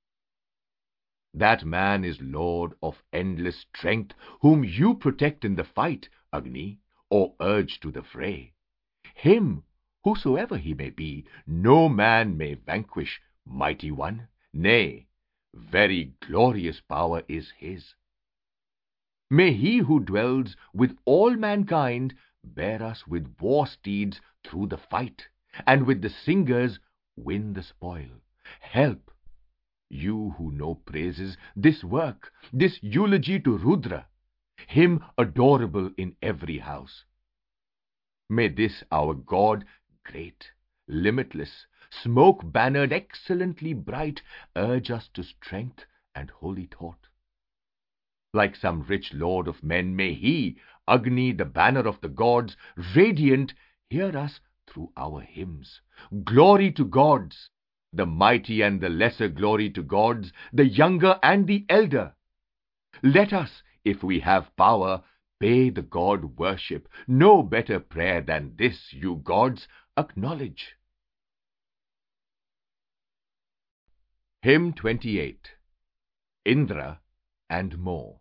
Speaker 2: That man is Lord of endless strength, whom you protect in the fight, Agni, or urge to the fray. Him, whosoever he may be, no man may vanquish, mighty one. Nay, very glorious power is his. May he who dwells with all mankind bear us with war steeds through the fight, and with the singers win the spoil. Help, you who know praises, this work, this eulogy to Rudra, him adorable in every house. May this our God, great, limitless, smoke-bannered, excellently bright, urge us to strength and holy thought. Like some rich lord of men, may he, Agni, the banner of the gods, radiant, hear us through our hymns. Glory to gods, the mighty and the lesser glory to gods, the younger and the elder. Let us, if we have power, pay the God worship. No better prayer than this, you gods, acknowledge. Hymn twenty-eight. Indra and More.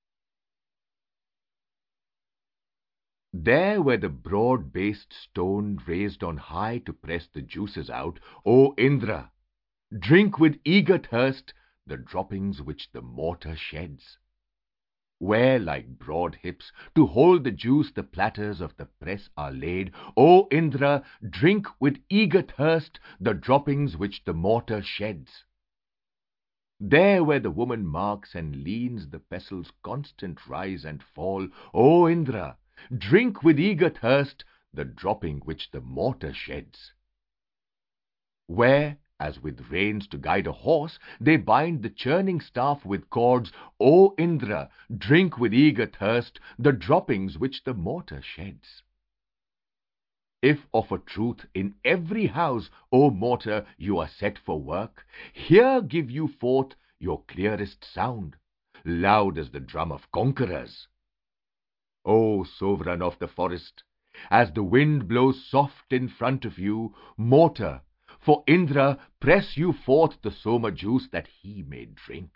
Speaker 2: There where the broad-based stone raised on high to press the juices out, O Indra, drink with eager thirst the droppings which the mortar sheds. Where, like broad hips, to hold the juice the platters of the press are laid, O Indra, drink with eager thirst the droppings which the mortar sheds. There where the woman marks and leans the pestil's constant rise and fall, O Indra, drink with eager thirst the dropping which the mortar sheds. Where, as with reins to guide a horse, they bind the churning staff with cords, O Indra, drink with eager thirst the droppings which the mortar sheds. If of a truth in every house, O mortar, you are set for work, here give you forth your clearest sound, loud as the drum of conquerors. O sovereign of the forest, as the wind blows soft in front of you, mortar, for Indra, press you forth the soma juice that he may drink.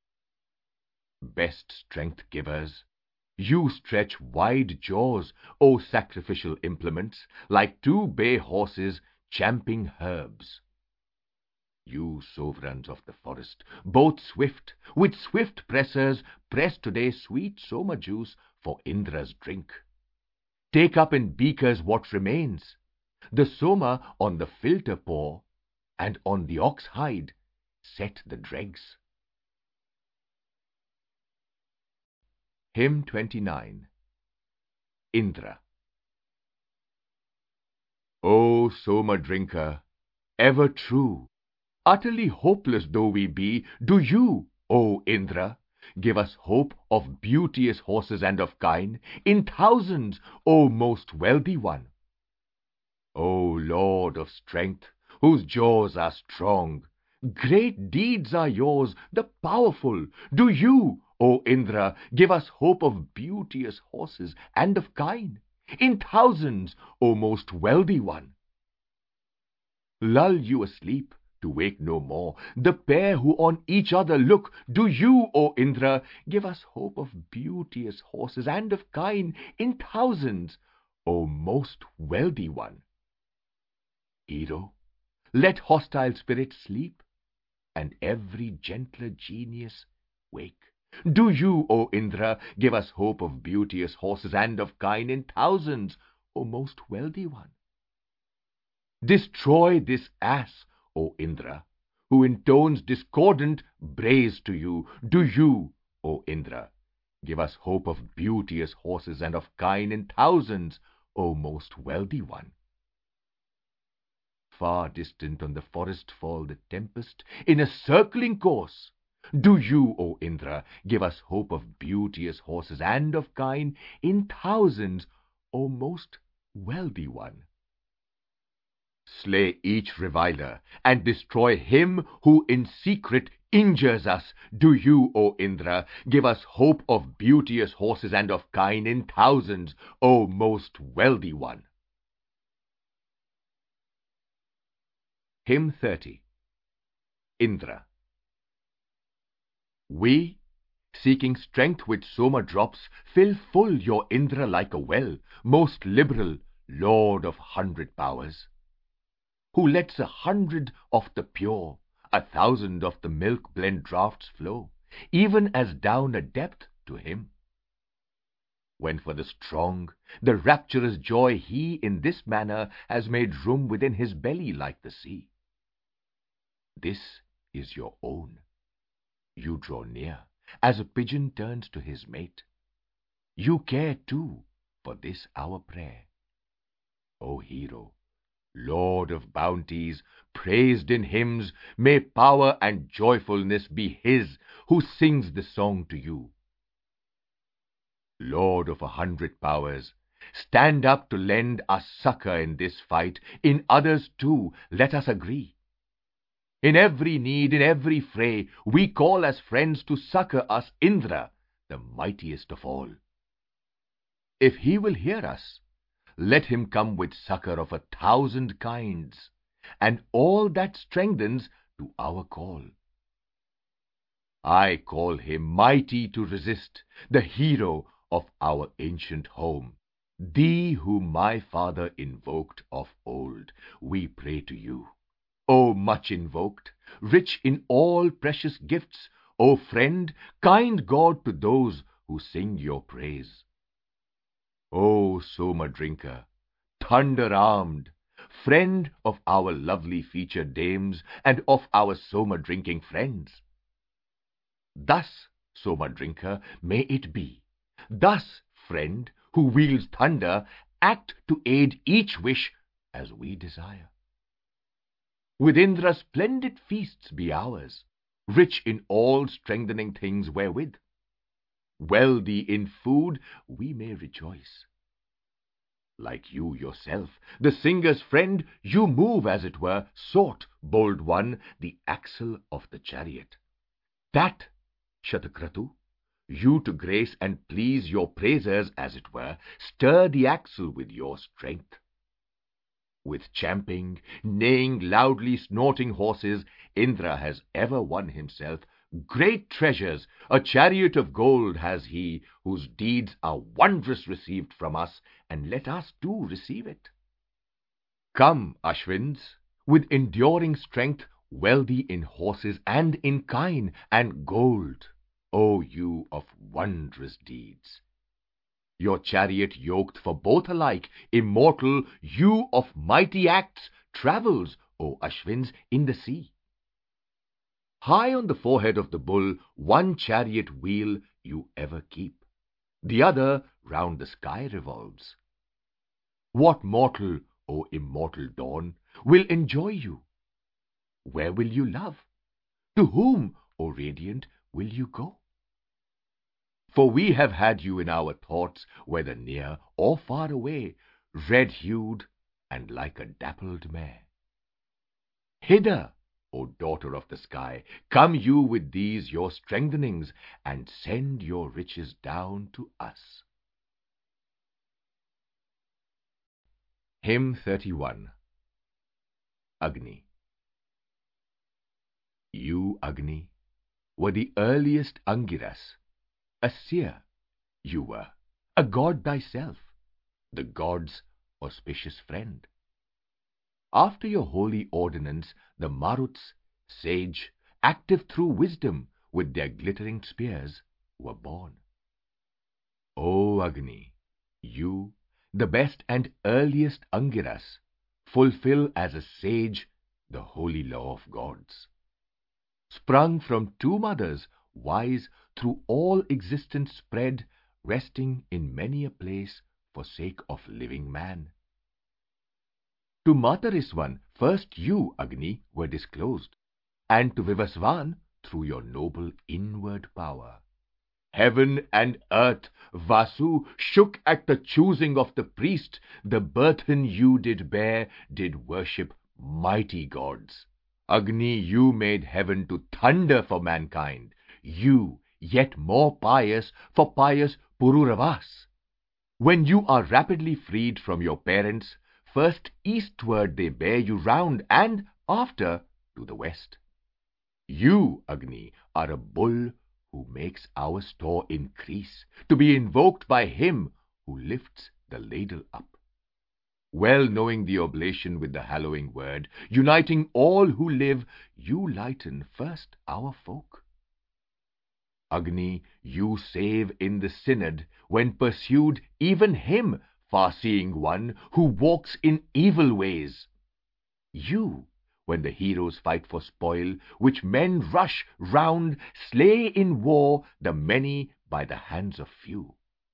Speaker 2: Best strength givers, you stretch wide jaws, O sacrificial implements, like two bay horses champing herbs. You sovereigns of the forest, both swift, with swift pressers, press today sweet soma juice for Indra's drink. Take up in beakers what remains, the soma on the filter pour, and on the ox hide set the dregs. Hymn twenty-nine. Indra. O soma drinker, ever true, utterly hopeless though we be, do you, O Indra, give us hope of beauteous horses and of kine, in thousands, O most wealthy one. O Lord of strength, whose jaws are strong, great deeds are yours, the powerful. Do you, O Indra, give us hope of beauteous horses and of kine, in thousands, O most wealthy one. Lull you asleep, to wake no more, the pair who on each other look, do you, O Indra, give us hope of beauteous horses and of kine, in thousands, O most wealthy one. Hero, let hostile spirits sleep, and every gentler genius wake. Do you, O Indra, give us hope of beauteous horses and of kine, in thousands, O most wealthy one. Destroy this ass, O Indra, who in tones discordant brays to you. Do you, O Indra, give us hope of beauteous horses and of kine, in thousands, O most wealthy one. Far distant on the forest fall the tempest in a circling course. Do you, O Indra, give us hope of beauteous horses and of kine, in thousands, O most wealthy one. Slay each reviler, and destroy him who in secret injures us. Do you, O Indra, give us hope of beauteous horses and of kine, in thousands, O most wealthy one. Hymn thirty. Indra. We, seeking strength with soma drops, fill full your Indra like a well, most liberal, Lord of hundred powers, who lets a hundred of the pure, a thousand of the milk-blend draughts flow, even as down a depth to him. When for the strong, the rapturous joy he in this manner has made room within his belly like the sea. This is your own. You draw near, as a pigeon turns to his mate. You care, too, for this our prayer. O hero, Lord of bounties, praised in hymns, may power and joyfulness be his who sings the song to you. Lord of a hundred powers, stand up to lend us succor in this fight. In others, too, let us agree. In every need, in every fray, we call as friends to succor us Indra, the mightiest of all. If he will hear us, let him come with succor of a thousand kinds, and all that strengthens to our call. I call him mighty to resist, the hero of our ancient home. Thee whom my father invoked of old, we pray to you. O much invoked, rich in all precious gifts, O friend, kind God to those who sing your praise. O Soma drinker, thunder-armed, friend of our lovely featured dames and of our Soma drinking friends. Thus, Soma drinker, may it be. Thus, friend, who wields thunder, act to aid each wish as we desire. With Indra's splendid feasts be ours, rich in all strengthening things wherewith, wealthy in food, we may rejoice. Like you yourself, the singer's friend, you move, as it were, sought, bold one, the axle of the chariot. That, Shatakratu, you to grace and please your praisers, as it were, stir the axle with your strength. With champing, neighing, loudly snorting horses, Indra has ever won himself great treasures. A chariot of gold has he, whose deeds are wondrous received from us, and let us too receive it. Come, Ashwins, with enduring strength, wealthy in horses and in kine and gold, O you of wondrous deeds! Your chariot yoked for both alike, immortal, you of mighty acts, travels, O Ashwins, in the sea. High on the forehead of the bull, one chariot wheel you ever keep, the other round the sky revolves. What mortal, O immortal dawn, will enjoy you? Where will you love? To whom, O radiant, will you go? For we have had you in our thoughts, whether near or far away, red-hued and like a dappled mare. Hither, O daughter of the sky, come you with these your strengthenings, and send your riches down to us. Hymn thirty-one. Agni. You, Agni, were the earliest Angiras. A seer you were, a god thyself, the god's auspicious friend. After your holy ordinance, the Maruts, sage, active through wisdom, with their glittering spears, were born. O Agni, you, the best and earliest Angiras, fulfill as a sage the holy law of gods. Sprung from two mothers, wise, through all existence spread, resting in many a place for sake of living man. To Matariswan first you, Agni, were disclosed, and to Vivasvan through your noble inward power. Heaven and earth, Vasu, shook at the choosing of the priest. The burthen you did bear did worship mighty gods. Agni, you made heaven to thunder for mankind. You, yet more pious, for pious Pururavas. When you are rapidly freed from your parents, first eastward they bear you round, and after to the west. You, Agni, are a bull who makes our store increase, to be invoked by him who lifts the ladle up. Well knowing the oblation with the hallowing word, uniting all who live, you lighten first our folk. Agni, you save in the synod, when pursued, even him, far-seeing one, who walks in evil ways. You, when the heroes fight for spoil, which men rush round, slay in war the many by the hands of few.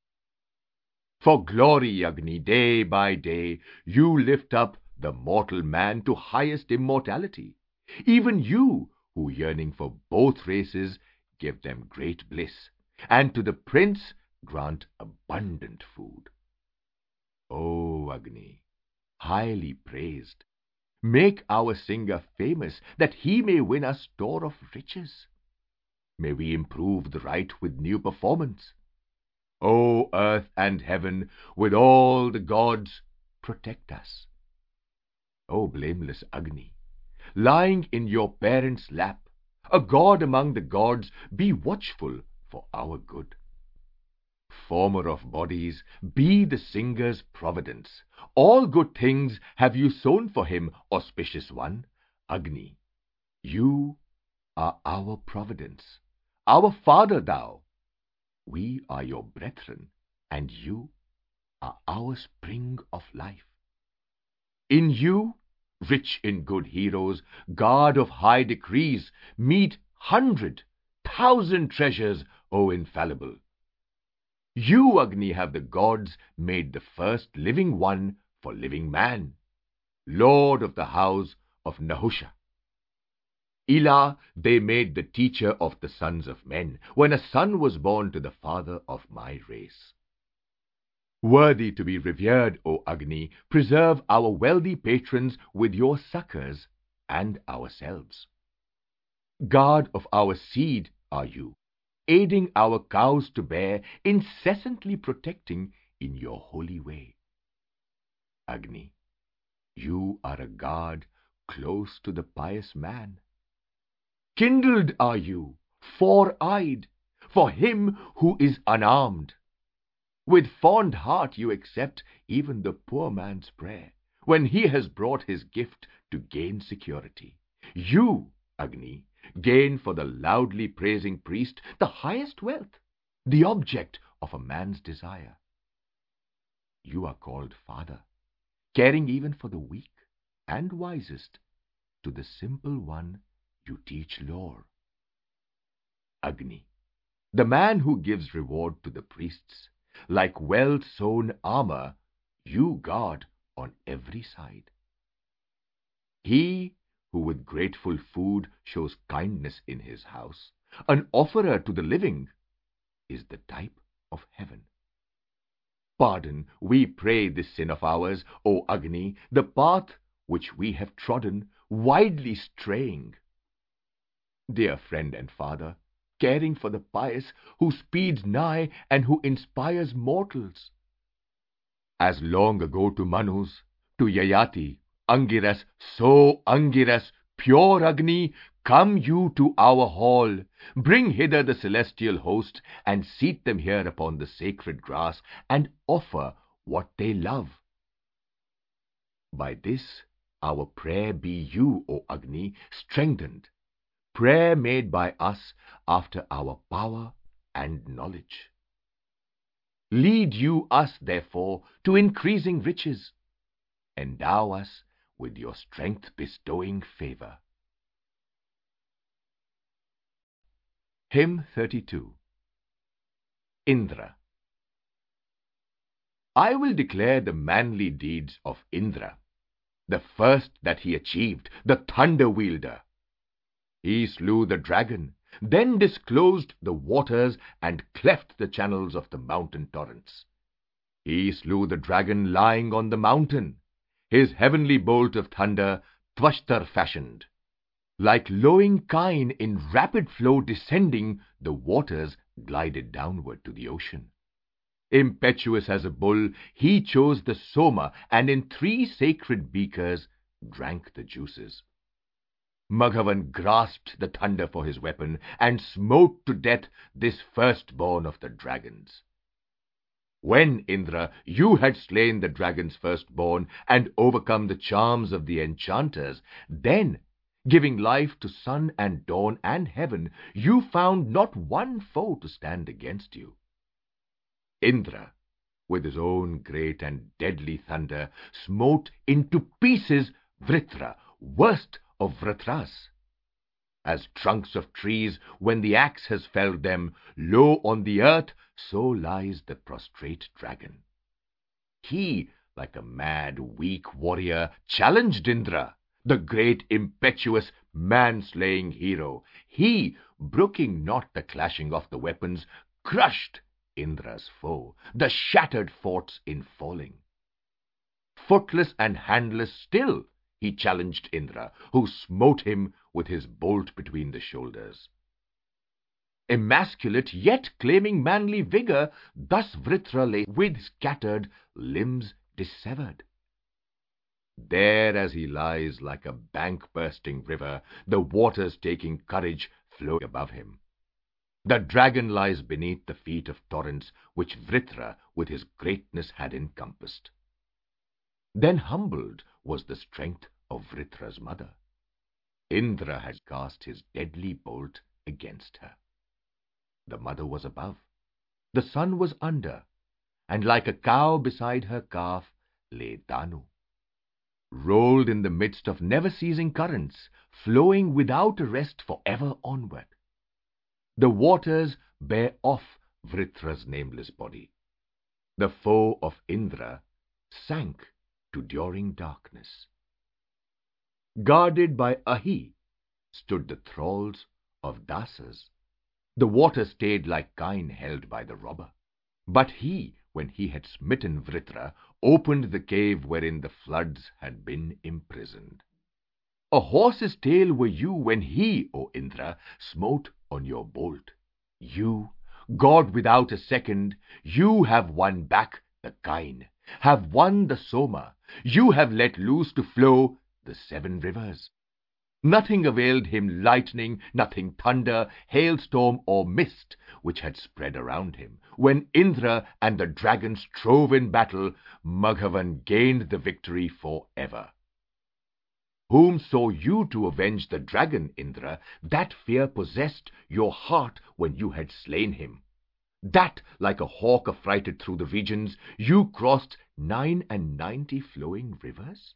Speaker 2: For glory, Agni, day by day, you lift up the mortal man to highest immortality. Even you, who yearning for both races, give them great bliss, and to the prince grant abundant food. O Agni, highly praised, make our singer famous, that he may win us store of riches. May we improve the rite with new performance. O earth and heaven, with all the gods, protect us. O blameless Agni, lying in your parents' lap, a god among the gods, be watchful for our good. Former of bodies, be the singer's providence. All good things have you sown for him, auspicious one. Agni, you are our providence, our father thou. We are your brethren, and you are our spring of life. In you, rich in good heroes, guard of high decrees, meet hundred, thousand treasures, O infallible. You, Agni, have the gods made the first living one for living man, lord of the house of Nahusha. Ila they made the teacher of the sons of men, when a son was born to the father of my race. Worthy to be revered, O Agni, preserve our wealthy patrons with your succors and ourselves. Guard of our seed are you, aiding our cows to bear, incessantly protecting in your holy way. Agni, you are a guard close to the pious man. Kindled are you, four-eyed, for him who is unarmed. With fond heart you accept even the poor man's prayer, when he has brought his gift to gain security. You, Agni, gain for the loudly praising priest the highest wealth, the object of a man's desire. You are called Father, caring even for the weak and wisest. To the simple one you teach lore. Agni, the man who gives reward to the priests, like well-sewn armor, you guard on every side. He who with grateful food shows kindness in his house, an offerer to the living, is the type of heaven. Pardon, we pray, this sin of ours, O Agni, the path which we have trodden, widely straying. Dear friend and father, caring for the pious, who speeds nigh and who inspires mortals. As long ago to Manus, to Yayati, Angiras, so Angiras, pure Agni, come you to our hall, bring hither the celestial host, and seat them here upon the sacred grass, and offer what they love. By this our prayer be you, O Agni, strengthened, prayer made by us after our power and knowledge. Lead you us, therefore, to increasing riches. Endow us with your strength-bestowing favor. Hymn thirty-two. Indra. I will declare the manly deeds of Indra, the first that he achieved, the thunder-wielder. He slew the dragon, then disclosed the waters and cleft the channels of the mountain torrents. He slew the dragon lying on the mountain. His heavenly bolt of thunder Tvashtar fashioned. Like lowing kine in rapid flow descending, the waters glided downward to the ocean. Impetuous as a bull, he chose the Soma, and in three sacred beakers drank the juices. Maghavan grasped the thunder for his weapon, and smote to death this firstborn of the dragons. When, Indra, you had slain the dragon's firstborn, and overcome the charms of the enchanters, then, giving life to sun and dawn and heaven, you found not one foe to stand against you. Indra, with his own great and deadly thunder, smote into pieces Vritra, worst of Vrithras. As trunks of trees, when the axe has felled them, low on the earth, so lies the prostrate dragon. He, like a mad, weak warrior, challenged Indra, the great, impetuous, man-slaying hero. He, brooking not the clashing of the weapons, crushed Indra's foe, the shattered forts in falling. Footless and handless still, he challenged Indra, who smote him with his bolt between the shoulders. Emasculate, yet claiming manly vigor, thus Vritra lay with scattered limbs dissevered. There as he lies like a bank-bursting river, the waters taking courage flow above him. The dragon lies beneath the feet of torrents, which Vritra with his greatness had encompassed. Then humbled was the strength of Vritra's mother. Indra had cast his deadly bolt against her. The mother was above, the son was under, and like a cow beside her calf lay Danu. Rolled in the midst of never-ceasing currents, flowing without a rest for ever onward. The waters bear off Vritra's nameless body. The foe of Indra sank to during darkness. Guarded by Ahi stood the thralls of Dasas. The water stayed like kine held by the robber. But he, when he had smitten Vritra, opened the cave wherein the floods had been imprisoned. A horse's tail were you when he, O Indra, smote on your bolt. You, God without a second, you have won back the kine, have won the Soma, you have let loose to flow the seven rivers. Nothing availed him lightning, nothing thunder, hailstorm, or mist, which had spread around him. When Indra and the dragon strove in battle, Maghavan gained the victory for ever. Whom saw you to avenge the dragon, Indra? That fear possessed your heart when you had slain him. That, like a hawk affrighted through the regions, you crossed nine and ninety flowing rivers?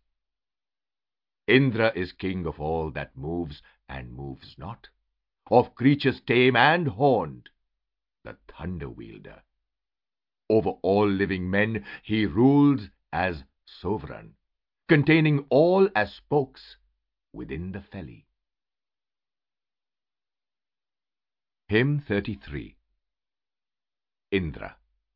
Speaker 2: Indra is king of all that moves and moves not, of creatures tame and horned, the thunder wielder. Over all living men he rules as sovereign, containing all as spokes within the felly. Hymn thirty-three. Indra.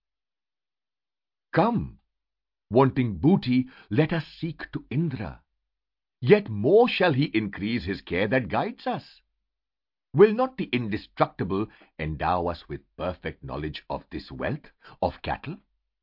Speaker 2: Come, wanting booty, let us seek to Indra. Yet more shall he increase his care that guides us. Will not the indestructible endow us with perfect knowledge of this wealth, of cattle?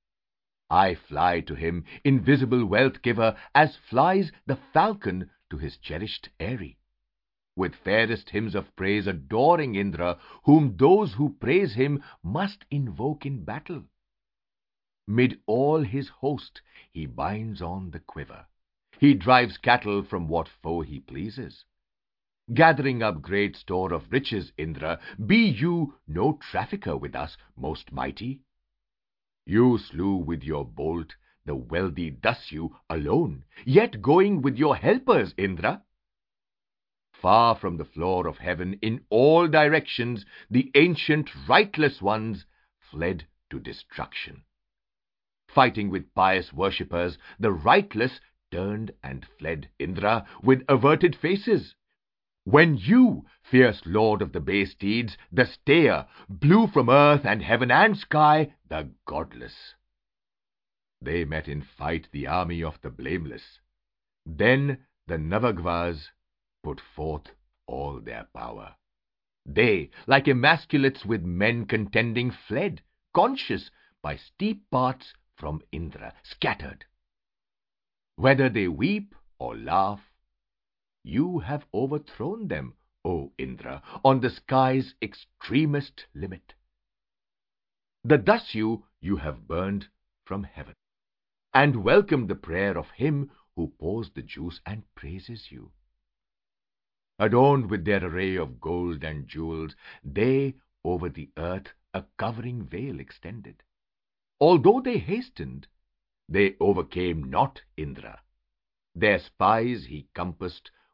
Speaker 2: I fly to him, invisible wealth giver, as flies the falcon to his cherished eyrie, with fairest hymns of praise adoring Indra, whom those who praise him must invoke in battle. Mid all his host he binds on the quiver. He drives cattle from what foe he pleases. Gathering up great store of riches, Indra, be you no trafficker with us, most mighty? You slew with your bolt the wealthy Dasyu alone, yet going with your helpers, Indra. Far from the floor of heaven, in all directions, the ancient rightless ones fled to destruction. Fighting with pious worshippers, the rightless turned and fled, Indra, with averted faces. When you, fierce lord of the base deeds, the stayer, blew from earth and heaven and sky the godless. They met in fight the army of the blameless. Then the Navagvas put forth all their power. They, like emasculates with men contending, fled, conscious, by steep paths from Indra, scattered. Whether they weep or laugh, you have overthrown them, O Indra, on the sky's extremest limit. The Dasyu you have burned from heaven, and welcomed the prayer of him who pours the juice and praises you. Adorned with their array of gold and jewels, they over the earth a covering veil extended. Although they hastened, they overcame not Indra. Their spies he compassed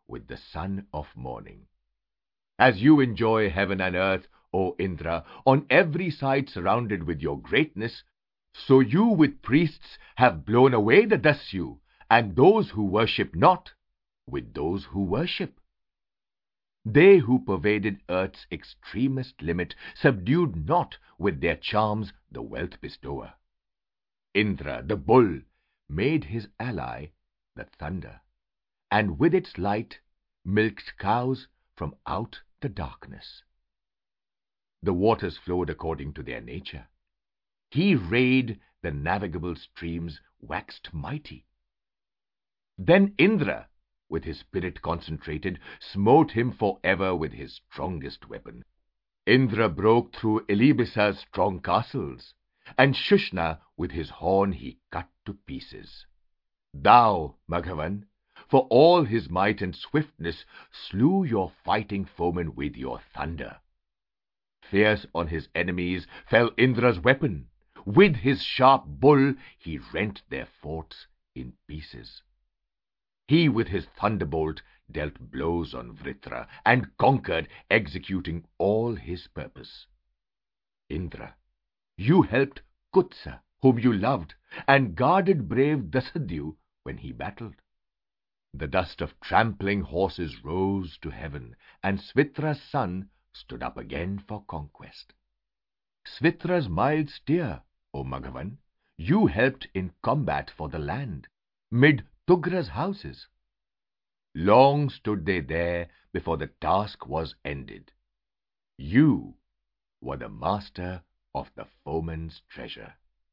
Speaker 2: with the sun of morning. As you enjoy heaven and earth, O Indra, on every side surrounded with your greatness, so you with priests have blown away the Dasyu, and those who worship not, with those who worship. They who pervaded earth's extremest limit subdued not with their charms the wealth bestower. Indra, the bull, made his ally the thunder, and with its light milked cows from out the darkness. The waters flowed according to their nature. He rayed the navigable streams waxed mighty. Then Indra, with his spirit concentrated, smote him forever with his strongest weapon. Indra broke through Elibisa's strong castles, and Shushna with his horn he cut to pieces. Thou, Maghavan, for all his might and swiftness, slew your fighting foeman with your thunder. Fierce on his enemies fell Indra's weapon. With his sharp bull he rent their forts in pieces. He with his thunderbolt dealt blows on Vritra, and conquered, executing all his purpose. Indra, you helped Kutsa, whom you loved, and guarded brave Dasadyu when he battled. The dust of trampling horses rose to heaven, and Svitra's son stood up again for conquest. Svitra's mild steer, O Maghavan, you helped in combat for the land, mid Tugra's houses. Long stood they there before the task was ended. You were the master of the foeman's treasure.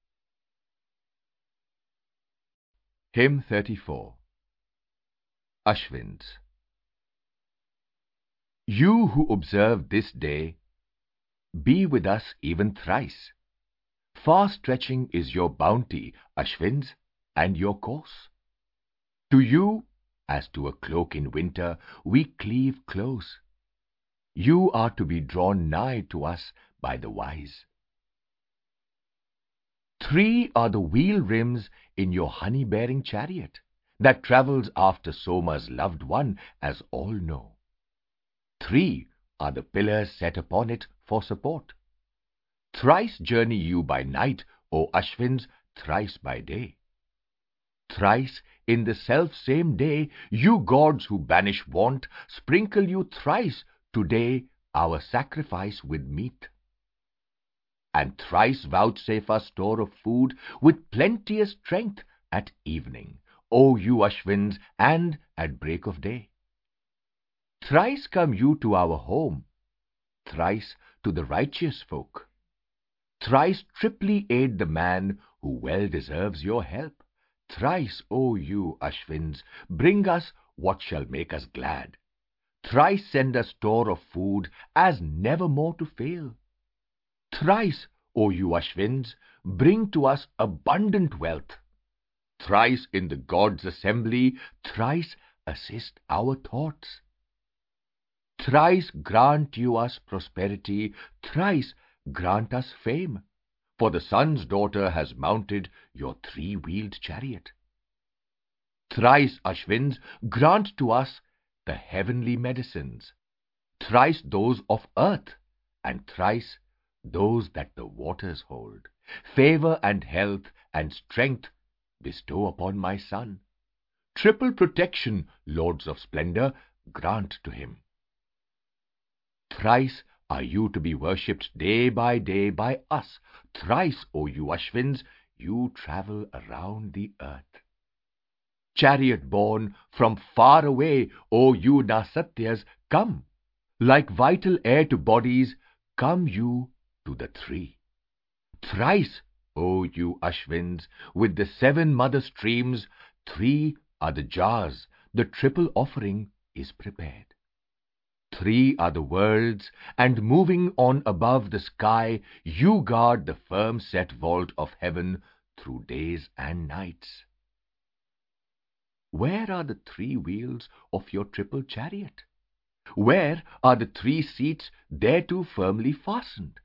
Speaker 2: Hymn thirty-four. Ashvins. You who observe this day, be with us even thrice. Far-stretching is your bounty, Ashvins, and your course. To you, as to a cloak in winter, we cleave close. You are to be drawn nigh to us by the wise. Three are the wheel rims in your honey-bearing chariot, that travels after Soma's loved one, as all know. Three are the pillars set upon it for support. Thrice journey you by night, O Ashvins, thrice by day. Thrice in the self-same day, you gods who banish want, sprinkle you thrice today our sacrifice with meat. And thrice vouchsafe us store of food with plenteous strength at evening, O you Ashvins, and at break of day. Thrice come you to our home, thrice to the righteous folk. Thrice triply aid the man who well deserves your help. Thrice, O you Ashvins, bring us what shall make us glad. Thrice send us store of food as never more to fail. Thrice, O you Ashvins, bring to us abundant wealth. Thrice in the gods' assembly, thrice assist our thoughts. Thrice grant you us prosperity, thrice grant us fame, for the sun's daughter has mounted your three-wheeled chariot. Thrice, Ashvins, grant to us the heavenly medicines, thrice those of earth, and thrice those that the waters hold. Favor and health and strength bestow upon my son. Triple protection, lords of splendor, grant to him. Thrice are you to be worshipped day by day by us. Thrice, O you Ashvins, you travel around the earth. Chariot born from far away, O you Nasatyas, come. Like vital air to bodies, come you to the three. Thrice, O you Ashvins, with the seven mother streams, three are the jars, the triple offering is prepared. Three are the worlds, and moving on above the sky, you guard the firm set vault of heaven through days and nights. Where are the three wheels of your triple chariot? Where are the three seats thereto firmly fastened?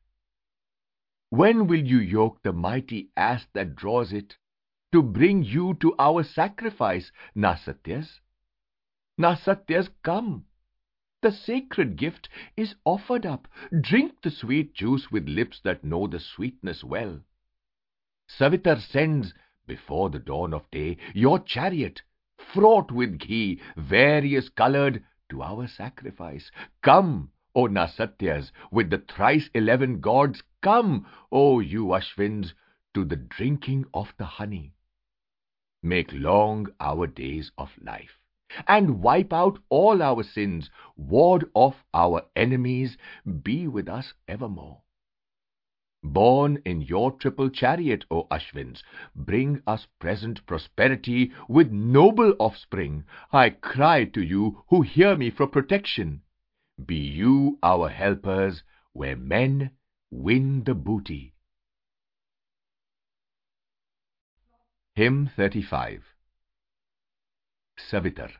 Speaker 2: When will you yoke the mighty ass that draws it, to bring you to our sacrifice, Nasatyas? Nasatyas, come! The sacred gift is offered up. Drink the sweet juice with lips that know the sweetness well. Savitar sends, before the dawn of day, your chariot, fraught with ghee, various colored, to our sacrifice. Come, O Nasatyas, with the thrice eleven gods. Come, O you Ashvins, to the drinking of the honey. Make long our days of life, and wipe out all our sins. Ward off our enemies. Be with us evermore. Born in your triple chariot, O Ashvins, bring us present prosperity with noble offspring. I cry to you who hear me for protection. Be you our helpers where men win the booty. Hymn thirty-five. Savitar.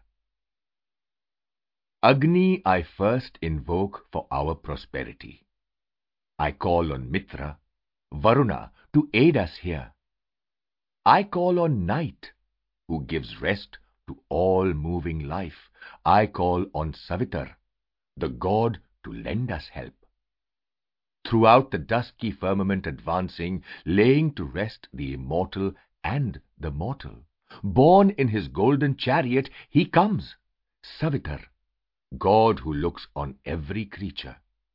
Speaker 2: Agni I first invoke for our prosperity. I call on Mitra, Varuna, to aid us here. I call on Night, who gives rest to all moving life. I call on Savitar, the god, to lend us help. Throughout the dusky firmament advancing, laying to rest the immortal and the mortal. Born in his golden chariot, he comes, Savitar, God who looks on every creature.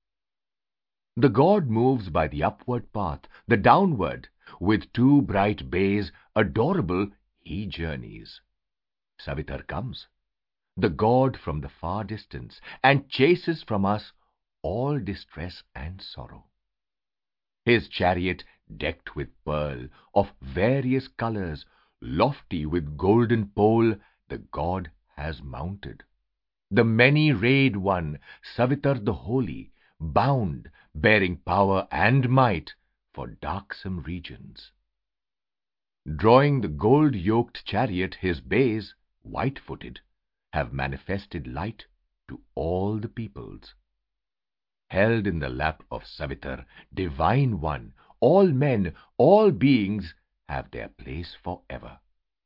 Speaker 2: The god moves by the upward path, the downward. With two bright bays, adorable, he journeys. Savitar comes, the god from the far distance, and chases from us all distress and sorrow. His chariot, decked with pearl of various colors, lofty with golden pole, the god has mounted. The many-rayed one, Savitar the holy, bound, bearing power and might for darksome regions. Drawing the gold-yoked chariot, his bays, white-footed, have manifested light to all the peoples. Held in the lap of Savitar, divine one, all men, all beings have their place forever.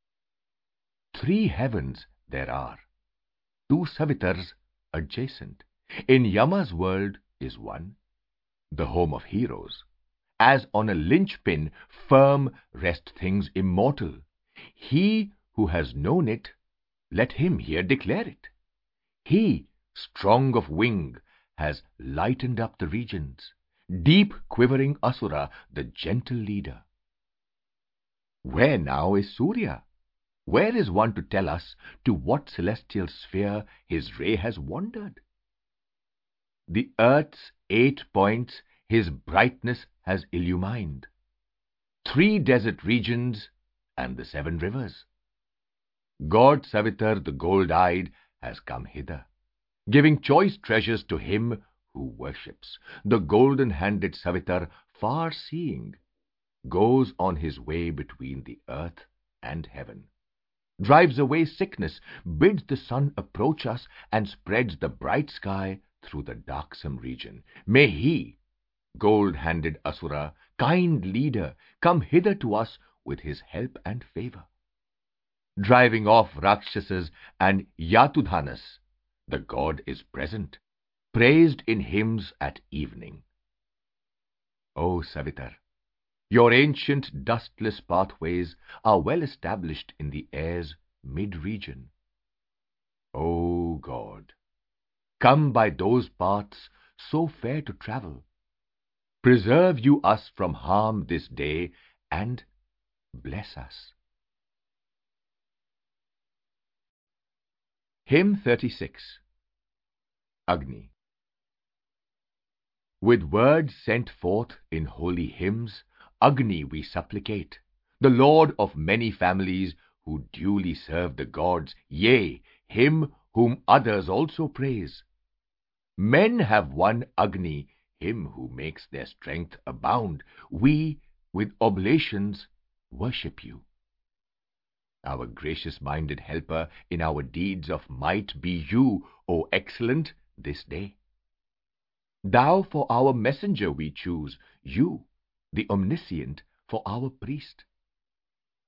Speaker 2: Three heavens there are, two Savitars adjacent. In Yama's world is one, the home of heroes. As on a linchpin firm rest things immortal. He who has known it, let him here declare it. He, strong of wing, has lightened up the regions. Deep quivering Asura, the gentle leader. Where now is Surya? Where is one to tell us to what celestial sphere his ray has wandered? The earth's eight points his brightness has illumined, three desert regions and the seven rivers. God Savitar the gold-eyed has come hither, giving choice treasures to him who worships. The golden-handed Savitar, far-seeing, goes on his way between the earth and heaven, drives away sickness, bids the sun approach us, and spreads the bright sky through the darksome region. May he, gold-handed Asura, kind leader, come hither to us with his help and favor. Driving off Rakshasas and Yatudhanas, the god is present, praised in hymns at evening. O Savitar, your ancient dustless pathways are well established in the air's mid-region. O God, come by those paths so fair to travel. Preserve you us from harm this day, and bless us. Hymn thirty-six. Agni. With words sent forth in holy hymns, Agni we supplicate, the Lord of many families, who duly serve the gods, yea, him whom others also praise. Men have one Agni, him who makes their strength abound. We, with oblations, worship you. Our gracious-minded helper in our deeds of might be you, O excellent, this day. Thou for our messenger we choose, you, the omniscient, for our priest.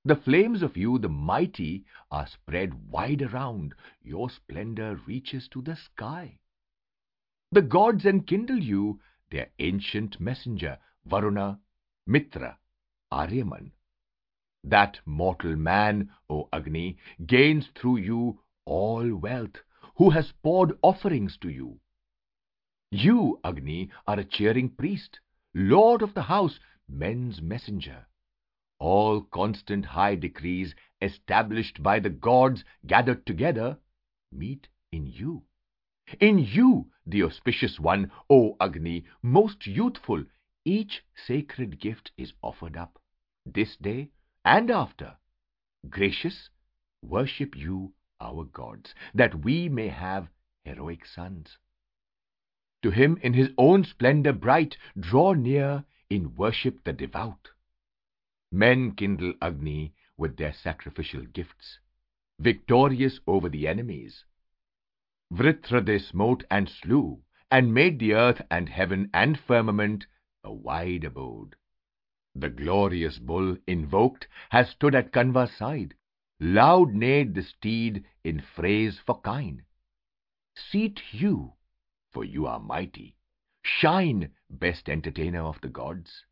Speaker 2: The flames of you, the mighty, are spread wide around. Your splendor reaches to the sky. The gods enkindle you, their ancient messenger, Varuna, Mitra, Aryaman. That mortal man, O Agni, gains through you all wealth, who has poured offerings to you. You, Agni, are a cheering priest, lord of the house, men's messenger. All constant high decrees established by the gods gathered together meet in you. In you, the auspicious one, O Agni, most youthful, each sacred gift is offered up, this day and after. Gracious, worship you, our gods, that we may have heroic sons. To him in his own splendor bright, draw near in worship the devout. Men kindle Agni with their sacrificial gifts, victorious over the enemies. Vritra they smote and slew, and made the earth and heaven and firmament a wide abode. The glorious bull, invoked, has stood at Kanva's side. Loud neighed the steed in phrase for kine. Seat you, for you are mighty. Shine, best entertainer of the gods.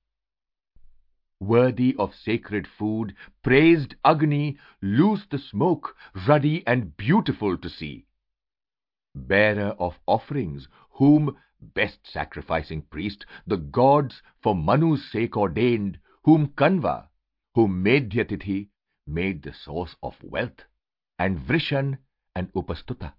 Speaker 2: Worthy of sacred food, praised Agni, loose the smoke, ruddy and beautiful to see. Bearer of offerings, whom, best sacrificing priest, the gods for Manu's sake ordained, whom Kanva, whom Medhyatithi, made the source of wealth, and Vrishan and Upastuta.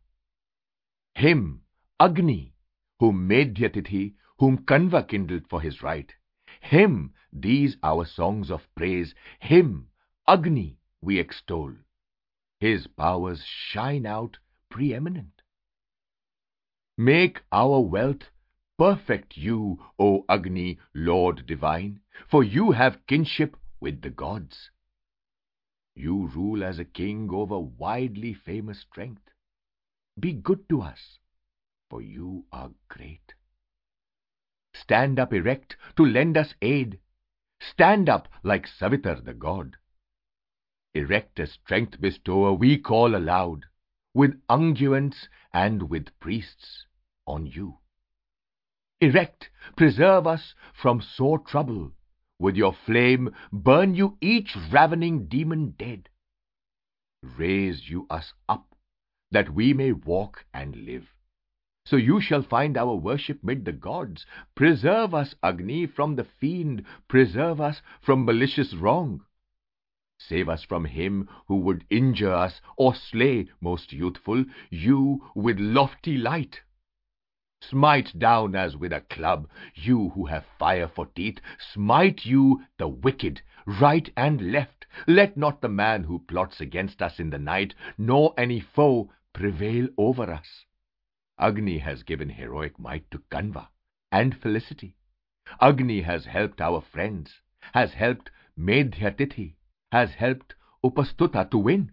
Speaker 2: Him, Agni, whom Medhyatithi, whom Kanva kindled for his right. Him, these our songs of praise, him, Agni, we extol. His powers shine out preeminent. Make our wealth perfect you, O Agni, Lord divine, for you have kinship with the gods. You rule as a king over widely famous strength. Be good to us, for you are great. Stand up erect to lend us aid. Stand up like Savitar the god. Erect as strength bestower we call aloud, with unguents and with priests, on you. Erect, preserve us from sore trouble. With your flame burn you each ravening demon dead. Raise you us up, that we may walk and live. So you shall find our worship mid the gods. Preserve us, Agni, from the fiend. Preserve us from malicious wrong. Save us from him who would injure us or slay, most youthful, you with lofty light. Smite down as with a club, you who have fire for teeth. Smite you, the wicked, right and left. Let not the man who plots against us in the night, nor any foe, prevail over us. Agni has given heroic might to Kanva and felicity. Agni has helped our friends, has helped Medhyatithi, has helped Upastuta to win.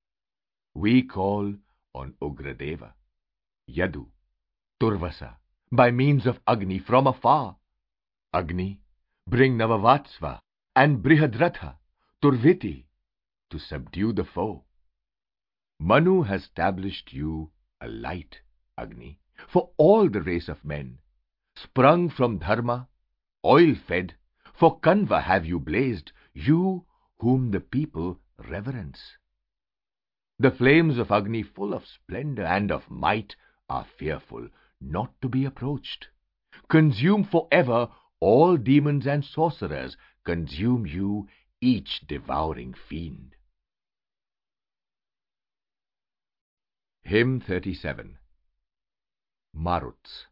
Speaker 2: We call on Ugradeva, Yadu, Turvasa, by means of Agni from afar. Agni, bring Navavatsva and Brihadratha, Turviti, to subdue the foe. Manu has established you a light, Agni, for all the race of men. Sprung from Dharma, oil-fed, for Kanva have you blazed, you whom the people reverence. The flames of Agni, full of splendor and of might, are fearful, not to be approached. Consume forever all demons and sorcerers. Consume you, each devouring fiend. Hymn thirty-seven. Maruts.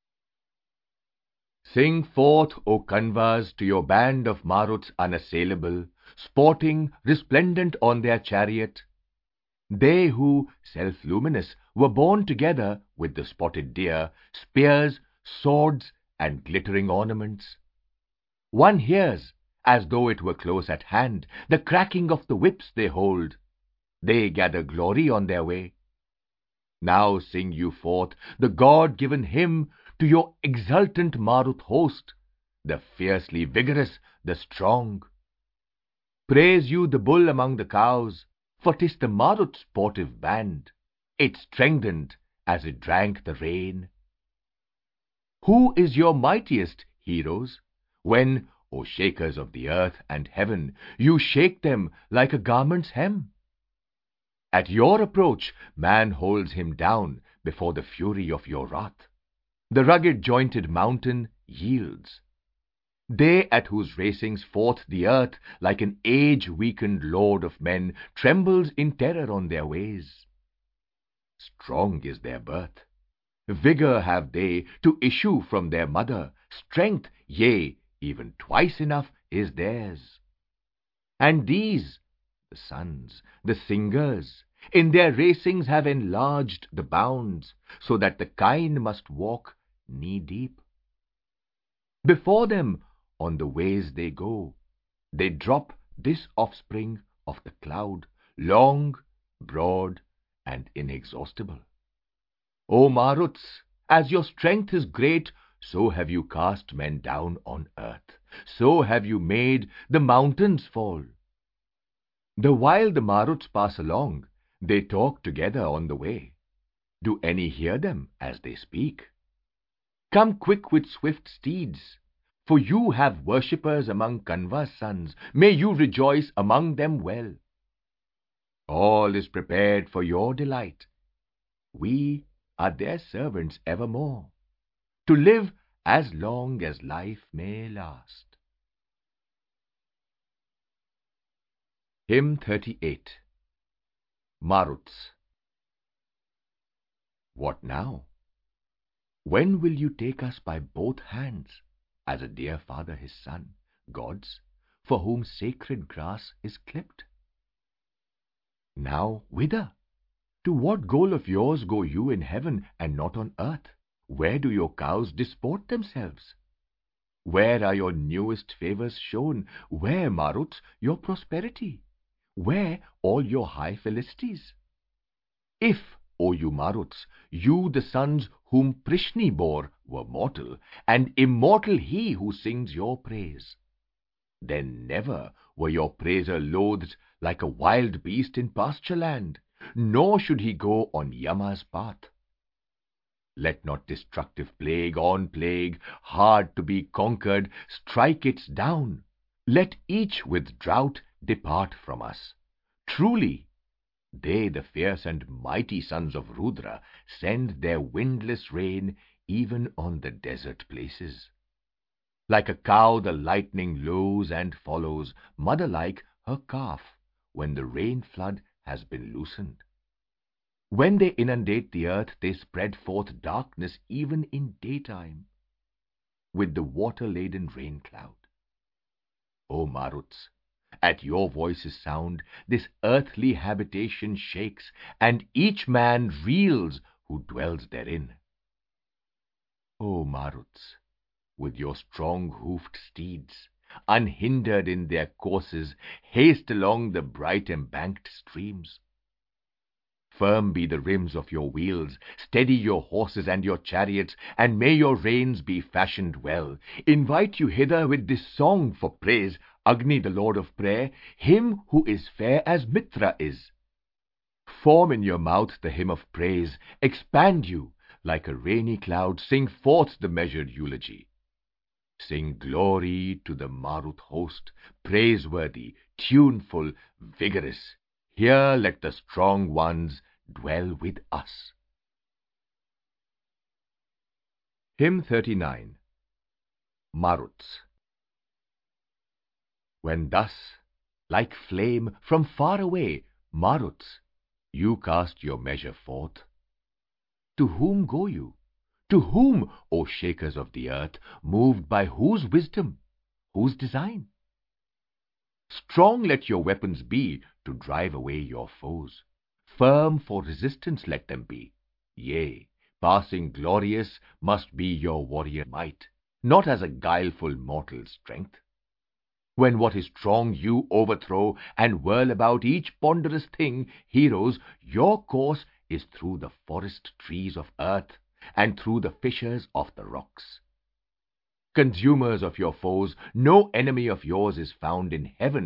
Speaker 2: Sing forth, O Kanvas, to your band of Maruts unassailable, sporting, resplendent on their chariot. They who, self-luminous, were born together with the spotted deer, spears, swords, and glittering ornaments. One hears, as though it were close at hand, the cracking of the whips they hold. They gather glory on their way. Now sing you forth the God-given hymn to your exultant Marut host, the fiercely vigorous, the strong. Praise you the bull among the cows, for 'tis the Marut's sportive band. It strengthened as it drank the rain. Who is your mightiest, heroes, when, O shakers of the earth and heaven, you shake them like a garment's hem? At your approach, man holds him down before the fury of your wrath. The rugged jointed mountain yields. They at whose racings forth the earth, like an age-weakened lord of men, trembles in terror on their ways. Strong is their birth. Vigor have they to issue from their mother. Strength, yea, even twice enough, is theirs. And these, the sons, the singers, in their racings have enlarged the bounds, so that the kine must walk knee-deep. Before them, on the ways they go, they drop this offspring of the cloud, long, broad, and inexhaustible. O Maruts, as your strength is great, so have you cast men down on earth, so have you made the mountains fall. The while the Maruts pass along, they talk together on the way. Do any hear them as they speak? Come quick with swift steeds, for you have worshippers among Kanva's sons. May you rejoice among them well. All is prepared for your delight. We are their servants evermore, to live as long as life may last. Hymn thirty-eight. Maruts. What now? When will you take us by both hands, as a dear father his son, gods, for whom sacred grass is clipped? Now whither? To what goal of yours go you in heaven and not on earth? Where do your cows disport themselves? Where are your newest favors shown? Where, Maruts, your prosperity? Where all your high felicities? If, O you Maruts, you the sons whom Prishni bore were mortal, and immortal he who sings your praise, then never were your praiser loathed like a wild beast in pasture land, nor should he go on Yama's path. Let not destructive plague on plague, hard to be conquered, strike its down. Let each with drought depart from us. Truly, they, the fierce and mighty sons of Rudra, send their windless rain even on the desert places. Like a cow the lightning lows and follows, mother-like, her calf, when the rain flood has been loosened. When they inundate the earth, they spread forth darkness even in daytime, with the water-laden rain cloud. O Maruts, at your voice's sound, this earthly habitation shakes, and each man reels who dwells therein. O Maruts, with your strong-hoofed steeds, unhindered in their courses, haste along the bright embanked streams. Firm be the rims of your wheels, steady your horses and your chariots, and may your reins be fashioned well. Invite you hither with this song for praise, Agni, the lord of prayer, him who is fair as Mitra is. Form in your mouth the hymn of praise, expand you, like a rainy cloud, sing forth the measured eulogy. Sing glory to the Marut host, praiseworthy, tuneful, vigorous. Here let the strong ones dwell with us. Hymn thirty-nine. Maruts. When thus, like flame from far away, Maruts, you cast your measure forth, to whom go you? To whom, O shakers of the earth, moved by whose wisdom, whose design? Strong let your weapons be to drive away your foes. Firm for resistance let them be. Yea, passing glorious must be your warrior might, not as a guileful mortal's strength. When what is strong you overthrow and whirl about each ponderous thing, heroes, your course is through the forest trees of earth and through the fissures of the rocks. Consumers of your foes, no enemy of yours is found in heaven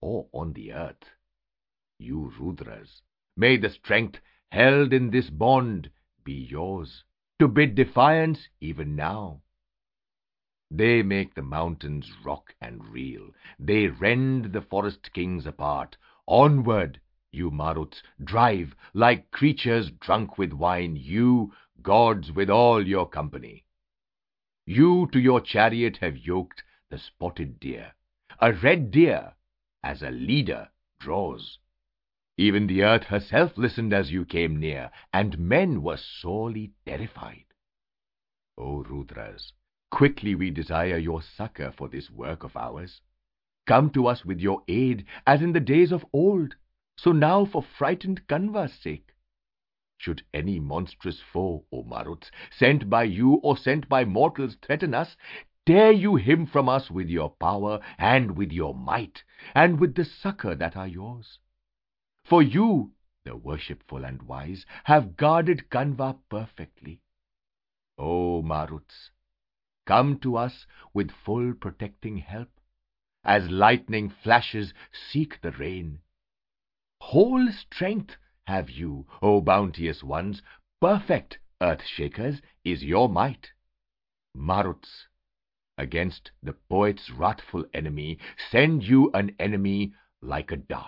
Speaker 2: or on the earth. You Rudras, may the strength held in this bond be yours, to bid defiance even now. They make the mountains rock and reel. They rend the forest kings apart. Onward, you Maruts, drive like creatures drunk with wine, you gods with all your company. You to your chariot have yoked the spotted deer. A red deer, as a leader, draws. Even the earth herself listened as you came near, and men were sorely terrified. O Rudras, quickly we desire your succor for this work of ours. Come to us with your aid, as in the days of old, so now for frightened Kanva's sake. Should any monstrous foe, O Maruts, sent by you or sent by mortals threaten us, tear you him from us with your power and with your might, and with the succor that are yours. For you, the worshipful and wise, have guarded Kanva perfectly. O Maruts, come to us with full protecting help, as lightning flashes seek the rain. Whole strength have you, O bounteous ones, perfect earth-shakers is your might. Maruts, against the poet's wrathful enemy, send you an enemy like a dart.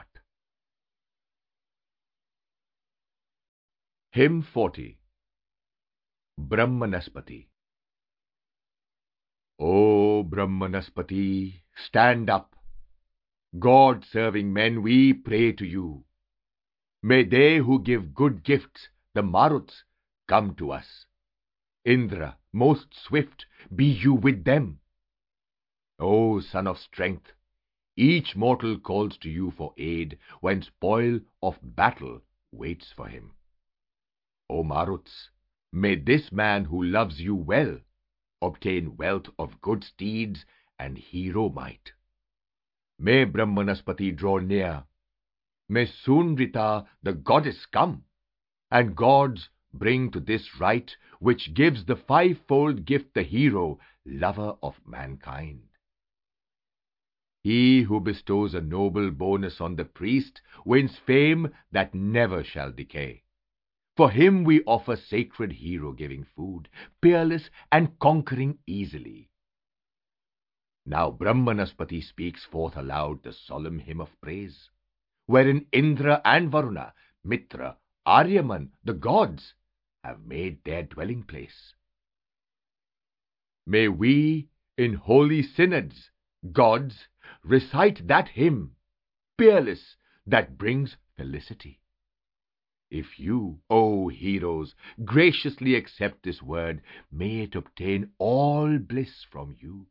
Speaker 2: Hymn forty. Brahmanaspati. O Brahmanaspati, stand up. God-serving men, we pray to you. May they who give good gifts, the Maruts, come to us. Indra, most swift, be you with them. O son of strength, each mortal calls to you for aid when spoil of battle waits for him. O Maruts, may this man who loves you well obtain wealth of good steeds and hero might. May Brahmanaspati draw near. May Sunrita, the goddess, come, and gods bring to this rite which gives the fivefold gift the hero, lover of mankind. He who bestows a noble bonus on the priest wins fame that never shall decay. For him we offer sacred hero-giving food, peerless and conquering easily. Now Brahmanaspati speaks forth aloud the solemn hymn of praise, wherein Indra and Varuna, Mitra, Aryaman, the gods, have made their dwelling place. May we, in holy synods, gods, recite that hymn, peerless, that brings felicity. If you, O heroes, graciously accept this word, may it obtain all bliss from you.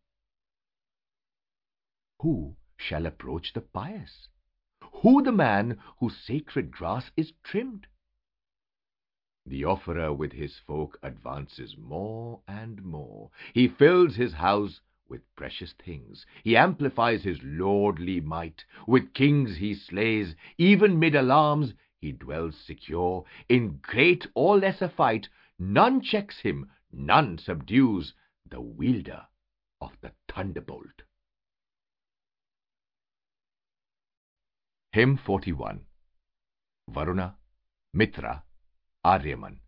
Speaker 2: Who shall approach the pious? Who the man whose sacred grass is trimmed? The offerer with his folk advances more and more. He fills his house with precious things. He amplifies his lordly might. With kings he slays. Even mid alarms he dwells secure. In great or lesser fight, none checks him, none subdues the wielder of the thunderbolt. Hymn forty-one. Varuna, Mitra, Aryaman.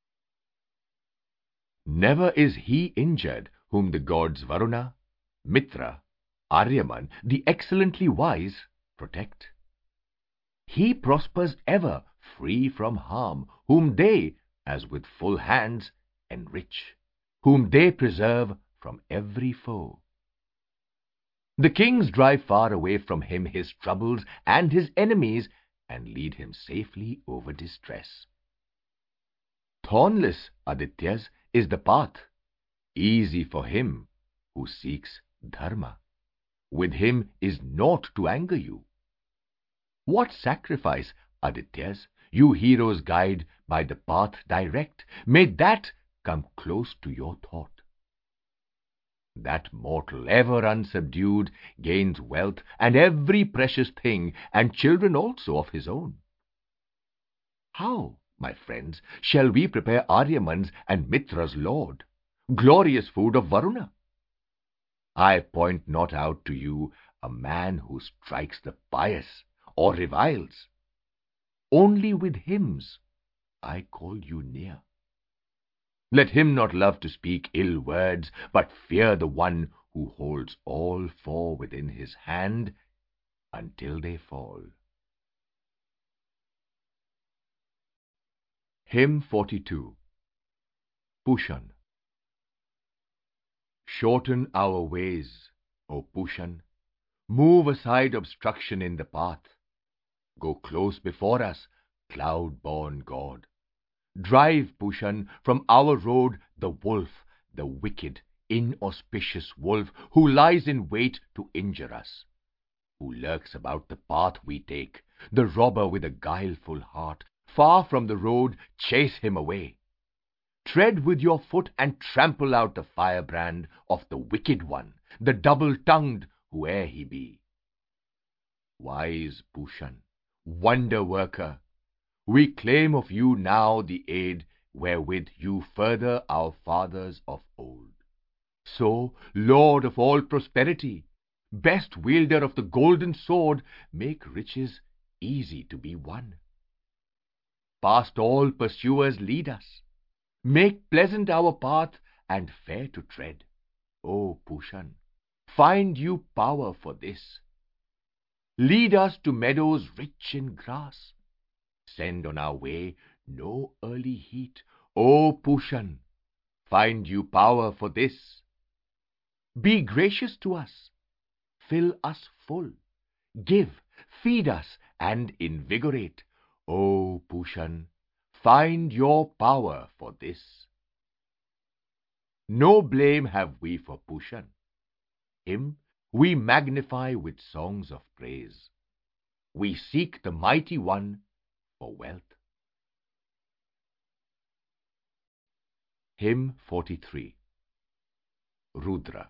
Speaker 2: Never is he injured whom the gods Varuna, Mitra, Aryaman, the excellently wise, protect. He prospers ever, free from harm, whom they, as with full hands, enrich, whom they preserve from every foe. The kings drive far away from him his troubles and his enemies, and lead him safely over distress. Thornless, Adityas, is the path, easy for him who seeks dharma. With him is naught to anger you. What sacrifice, Adityas, you heroes guide by the path direct, may that come close to your thought. That mortal, ever unsubdued, gains wealth and every precious thing, and children also of his own. How, my friends, shall we prepare Aryaman's and Mitra's lord, glorious food of Varuna? I point not out to you a man who strikes the pious or reviles. Only with hymns I call you near. Let him not love to speak ill words, but fear the one who holds all four within his hand until they fall. Hymn forty-two. Pushan. Shorten our ways, O Pushan. Move aside obstruction in the path. Go close before us, cloud-born God. Drive, Pushan, from our road the wolf, the wicked, inauspicious wolf, who lies in wait to injure us, who lurks about the path we take, the robber with a guileful heart. Far from the road, chase him away. Tread with your foot and trample out the firebrand of the wicked one, the double-tongued, whoe'er he be. Wise Pushan, wonder-worker, we claim of you now the aid wherewith you further our fathers of old. So, Lord of all prosperity, best wielder of the golden sword, make riches easy to be won. Past all pursuers lead us. Make pleasant our path and fair to tread. O Pushan, find you power for this. Lead us to meadows rich in grass. Send on our way no early heat. O Pushan, find you power for this. Be gracious to us. Fill us full. Give, feed us, and invigorate. O Pushan, find your power for this. No blame have we for Pushan. Him we magnify with songs of praise. We seek the mighty one for wealth. Hymn forty-three. Rudra.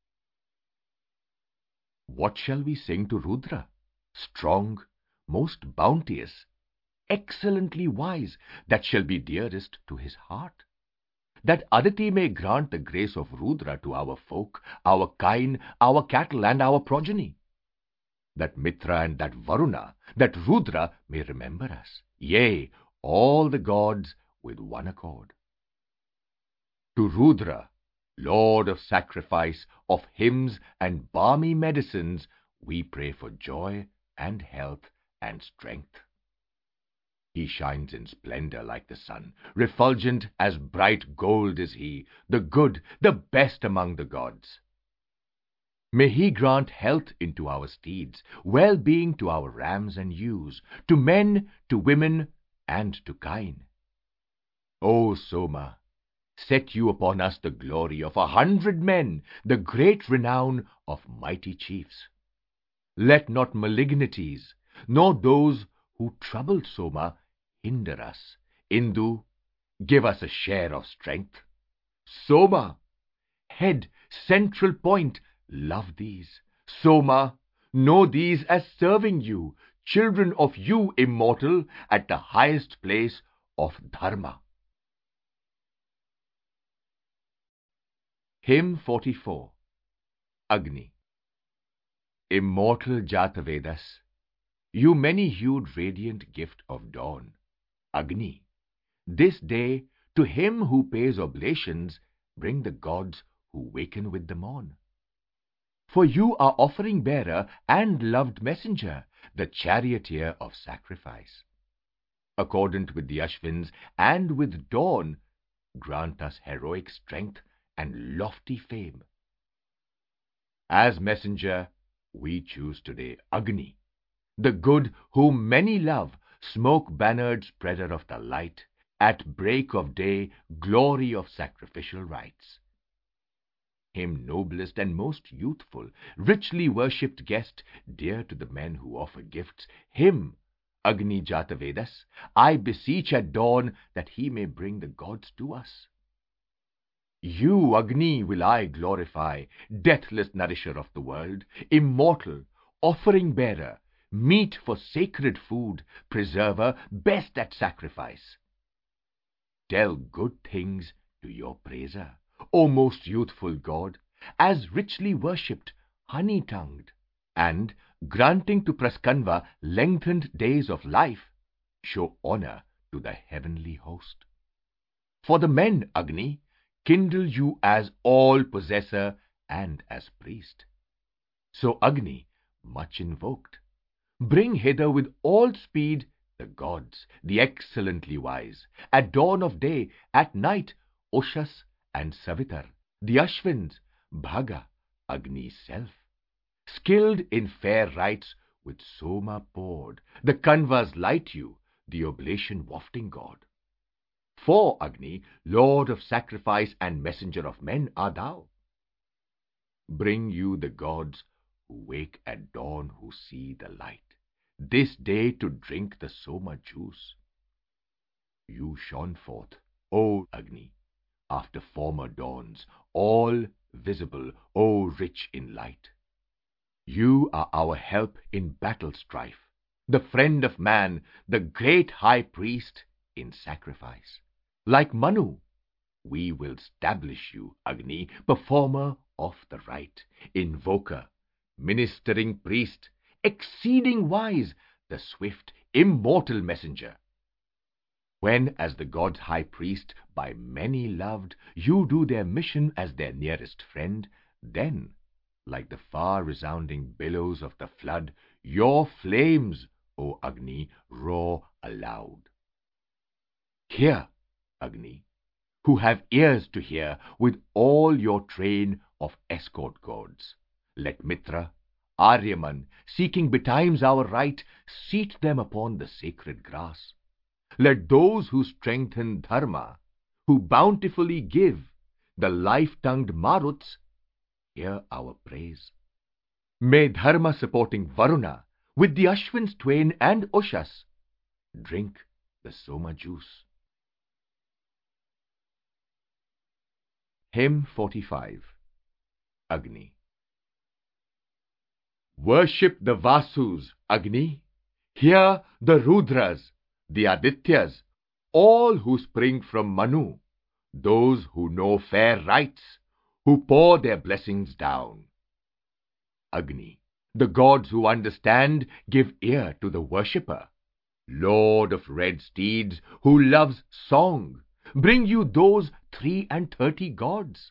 Speaker 2: What shall we sing to Rudra? Strong, most bounteous, excellently wise, that shall be dearest to his heart. That Aditi may grant the grace of Rudra to our folk, our kine, our cattle, and our progeny. That Mitra and that Varuna, that Rudra may remember us, yea, all the gods with one accord. To Rudra, Lord of sacrifice, of hymns and balmy medicines, we pray for joy and health and strength. He shines in splendor like the sun, refulgent as bright gold is he, the good, the best among the gods. May he grant health into our steeds, well-being to our rams and ewes, to men, to women, and to kine. O Soma, set you upon us the glory of a hundred men, the great renown of mighty chiefs. Let not malignities, nor those who troubled Soma, hinder us. Indu, give us a share of strength. Soma, head, central point, love these. Soma, know these as serving you, children of you immortal, at the highest place of Dharma. Hymn forty-four. Agni. Immortal Jatavedas, you many-hued radiant gift of dawn, Agni, this day to him who pays oblations bring the gods who waken with the morn. For you are offering-bearer and loved messenger, the charioteer of sacrifice. Accordant with the Ashvins and with dawn, grant us heroic strength and lofty fame. As messenger, we choose today Agni, the good whom many love, smoke-bannered spreader of the light, at break of day, glory of sacrificial rites. Him noblest and most youthful, richly worshipped guest, dear to the men who offer gifts, him, Agni Jatavedas, I beseech at dawn that he may bring the gods to us. You, Agni, will I glorify, deathless nourisher of the world, immortal, offering-bearer, meet for sacred food, preserver, best at sacrifice. Tell good things to your praiser, O most youthful God, as richly worshipped, honey-tongued. and, granting to Praskanva lengthened days of life, show honor to the heavenly host. For the men, Agni, kindle you as all-possessor and as priest. So Agni, much invoked, bring hither with all speed the gods, the excellently wise, at dawn of day, at night, Ushas and Savitar, the Ashvins, Bhaga, Agni's self, skilled in fair rites, with Soma poured, the Kanvas light you, the oblation wafting god. For, Agni, Lord of sacrifice and messenger of men are thou. Bring you the gods who wake at dawn, who see the light, this day to drink the Soma juice. You shone forth, O Agni, after former dawns, all visible, O rich in light. You are our help in battle strife, the friend of man, the great high priest in sacrifice. Like Manu, we will stablish you, Agni, performer of the rite, invoker, ministering priest, exceeding wise, the swift, immortal messenger. When, as the gods' high priest, by many loved, you do their mission as their nearest friend, then, like the far-resounding billows of the flood, your flames, O Agni, roar aloud. Hear, Agni, who have ears to hear, with all your train of escort gods. Let Mitra, Aryaman, seeking betimes our right, seat them upon the sacred grass. Let those who strengthen Dharma, who bountifully give, the life-tongued Maruts, hear our praise. May Dharma-supporting Varuna, with the Ashwins twain and Ushas, drink the Soma juice. Hymn forty-five. Agni. Worship the Vasus, Agni. Hear the Rudras, the Adityas, all who spring from Manu, those who know fair rites, who pour their blessings down. Agni. The gods who understand give ear to the worshipper. Lord of red steeds, who loves song, bring you those three and thirty gods.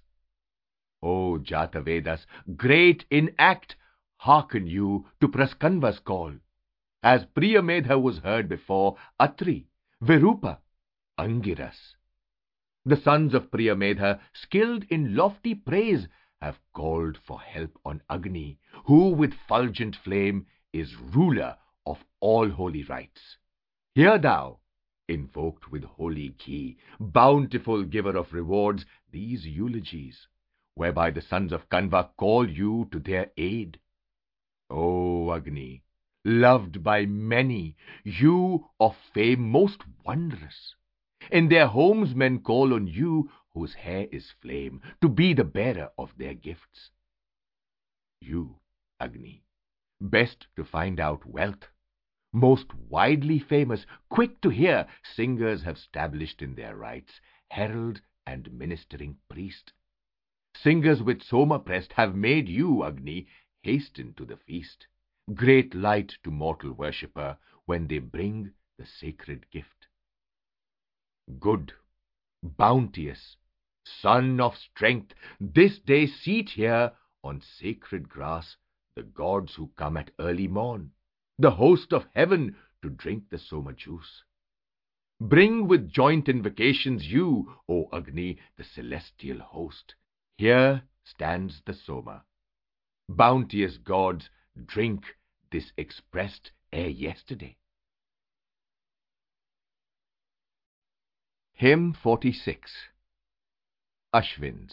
Speaker 2: O Jatavedas, great in act, hearken you to Praskanva's call, as Priyamedha was heard before Atri, Virupa, Angiras. The sons of Priyamedha, skilled in lofty praise, have called for help on Agni, who with fulgent flame is ruler of all holy rites. Hear thou, invoked with holy key, bountiful giver of rewards, these eulogies, whereby the sons of Kanva call you to their aid. O Agni, loved by many, you of fame most wondrous, in their homes men call on you, whose hair is flame, to be the bearer of their gifts. You, Agni, best to find out wealth, most widely famous, quick to hear, singers have stablished in their rites, herald and ministering priest. Singers with Soma pressed have made you, Agni, hasten to the feast, great light to mortal worshipper when they bring the sacred gift. Good, bounteous, son of strength, this day seat here on sacred grass the gods who come at early morn, the host of heaven to drink the Soma juice. Bring with joint invocations you, O Agni, the celestial host. Here stands the Soma. Bounteous gods, drink this expressed ere yesterday. Hymn forty-six. Ashvins.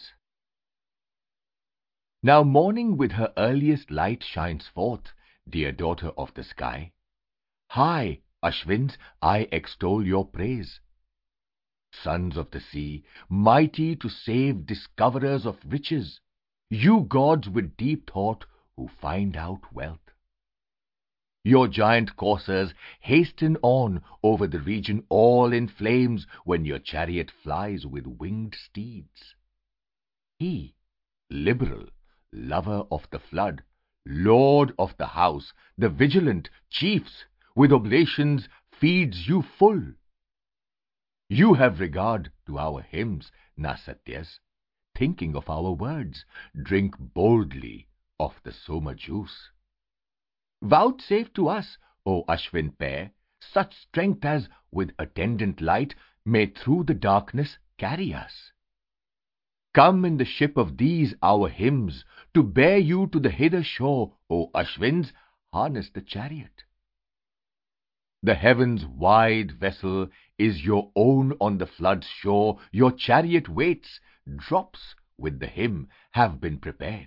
Speaker 2: Now morning with her earliest light shines forth, dear daughter of the sky. High, Ashvins, I extol your praise. Sons of the sea, mighty to save discoverers of riches, you gods with deep thought who find out wealth. Your giant coursers hasten on over the region all in flames when your chariot flies with winged steeds. He, liberal, lover of the flood, Lord of the house, the vigilant chiefs, with oblations feeds you full. You have regard to our hymns, Nasatyas, thinking of our words, drink boldly of the Soma juice. Vouchsafe to us, O Ashwin pair, such strength as, with attendant light, may through the darkness carry us. Come in the ship of these our hymns, to bear you to the hither shore, O Ashwins, harness the chariot. The heaven's wide vessel is your own on the flood's shore, your chariot waits, drops with the hymn have been prepared.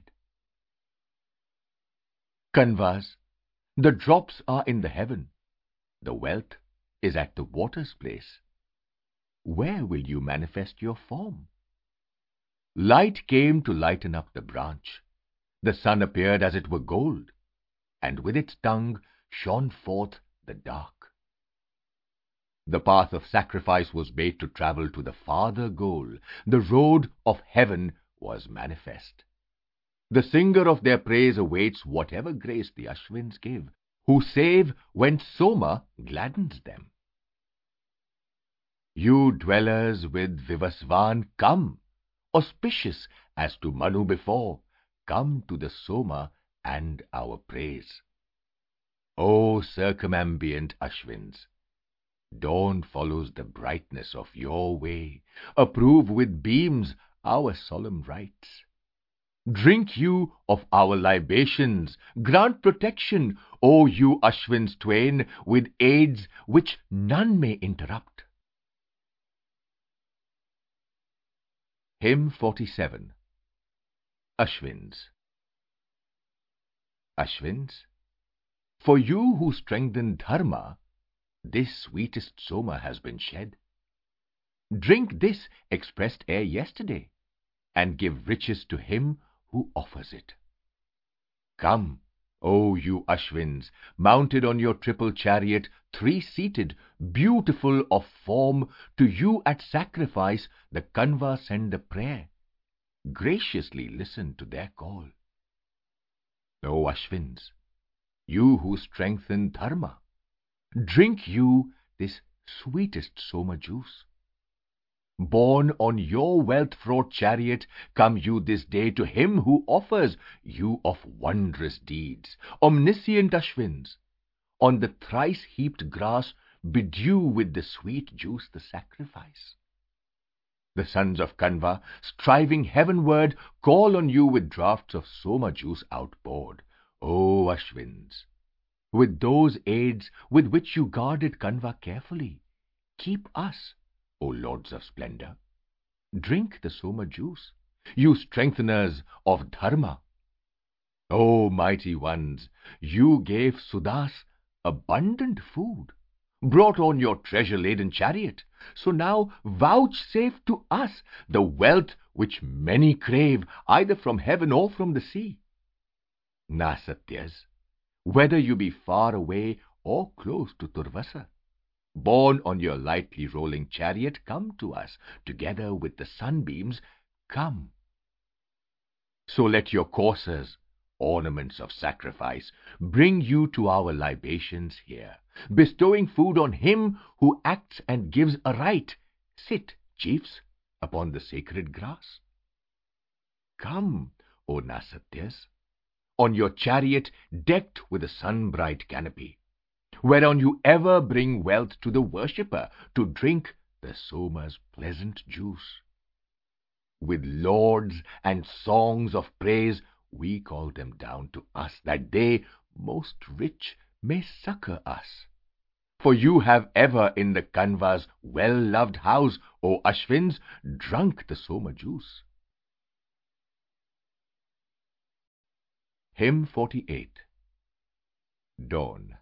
Speaker 2: Kanvas, the drops are in the heaven, the wealth is at the water's place. Where will you manifest your form? Light came to lighten up the branch. The sun appeared as it were gold, and with its tongue shone forth the dark. The path of sacrifice was made to travel to the farther goal. The road of heaven was manifest. The singer of their praise awaits whatever grace the Ashwins give, who save when Soma gladdens them. You dwellers with Vivasvan, come, auspicious as to Manu before, come to the Soma and our praise. O circumambient Ashwins, dawn follows the brightness of your way, approve with beams our solemn rites. Drink you of our libations, grant protection, O you Ashwins twain, with aids which none may interrupt. Hymn forty-seven. Ashwins. Ashwins, for you who strengthen dharma, this sweetest Soma has been shed. Drink this expressed ere yesterday, and give riches to him who offers it. Come, O you Ashwins, mounted on your triple chariot, three-seated, beautiful of form, to you at sacrifice the Kanva send a prayer. Graciously listen to their call. O Ashwins, you who strengthen dharma, drink you this sweetest Soma juice. Borne on your wealth-fraught chariot, come you this day to him who offers you of wondrous deeds. Omniscient Ashwins, on the thrice-heaped grass, bedew with the sweet juice the sacrifice. The sons of Kanva, striving heavenward, call on you with draughts of Soma juice outpoured. O Ashwins, with those aids with which you guarded Kanva carefully, keep us, O lords of splendor. Drink the Soma juice, you strengtheners of dharma. O mighty ones, you gave Sudas abundant food, brought on your treasure-laden chariot, so now vouchsafe to us the wealth which many crave, either from heaven or from the sea. Nasatyas, whether you be far away or close to Turvasa, borne on your lightly rolling chariot, come to us, together with the sunbeams, come. So let your coursers, ornaments of sacrifice, bring you to our libations here, bestowing food on him who acts and gives aright. Sit, chiefs, upon the sacred grass. Come, O Nasatyas, on your chariot decked with a sun-bright canopy, whereon you ever bring wealth to the worshipper to drink the Soma's pleasant juice. With lauds and songs of praise we call them down to us, that they, most rich, may succor us. For you have ever in the Kanva's well-loved house, O Ashwins, drunk the Soma juice. Hymn forty-eight. Dawn.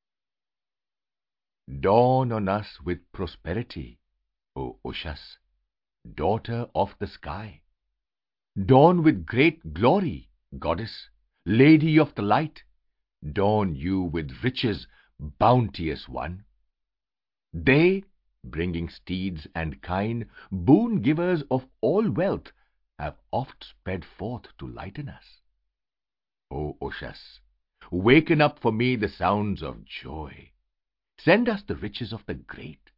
Speaker 2: Dawn on us with prosperity, O Ushas, daughter of the sky. Dawn with great glory, goddess, lady of the light. Dawn you with riches, bounteous one. They, bringing steeds and kine, boon givers of all wealth, have oft sped forth to lighten us. O Ushas, waken up for me the sounds of joy. Send us the riches of the great.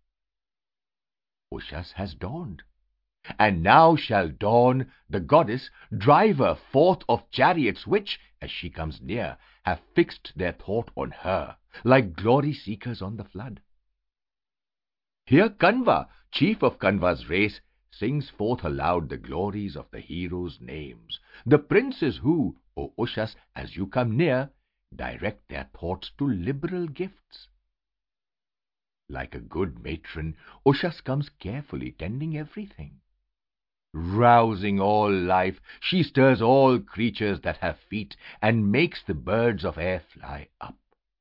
Speaker 2: Ushas has dawned, and now shall dawn the goddess, driver forth of chariots which, as she comes near, have fixed their thought on her, like glory-seekers on the flood. Here Kanva, chief of Kanva's race, sings forth aloud the glories of the heroes' names, the princes who, O Ushas, as you come near, direct their thoughts to liberal gifts. Like a good matron, Ushas comes carefully tending everything. Rousing all life, she stirs all creatures that have feet, and makes the birds of air fly up.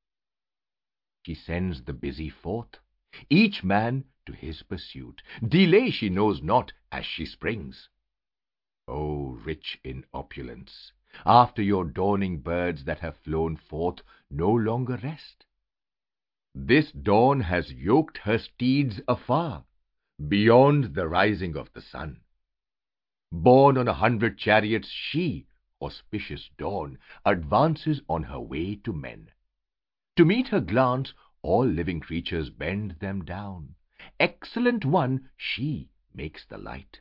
Speaker 2: She sends the busy forth, each man to his pursuit. Delay she knows not as she springs. O rich in opulence, after your dawning birds that have flown forth no longer rest. This dawn has yoked her steeds afar, beyond the rising of the sun. Borne on a hundred chariots, she, auspicious dawn, advances on her way to men. To meet her glance, all living creatures bend them down. Excellent one, she makes the light.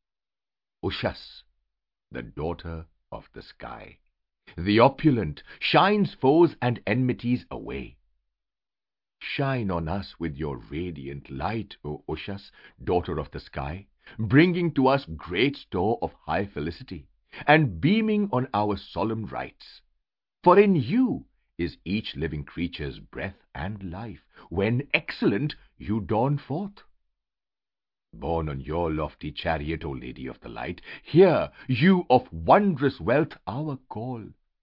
Speaker 2: Ushas, the daughter of the sky, the opulent, shines foes and enmities away. Shine on us with your radiant light, O Ushas, daughter of the sky, bringing to us great store of high felicity, and beaming on our solemn rites. For in you is each living creature's breath and life, when, excellent, you dawn forth. Borne on your lofty chariot, O Lady of the Light, hear, you of wondrous wealth, our call.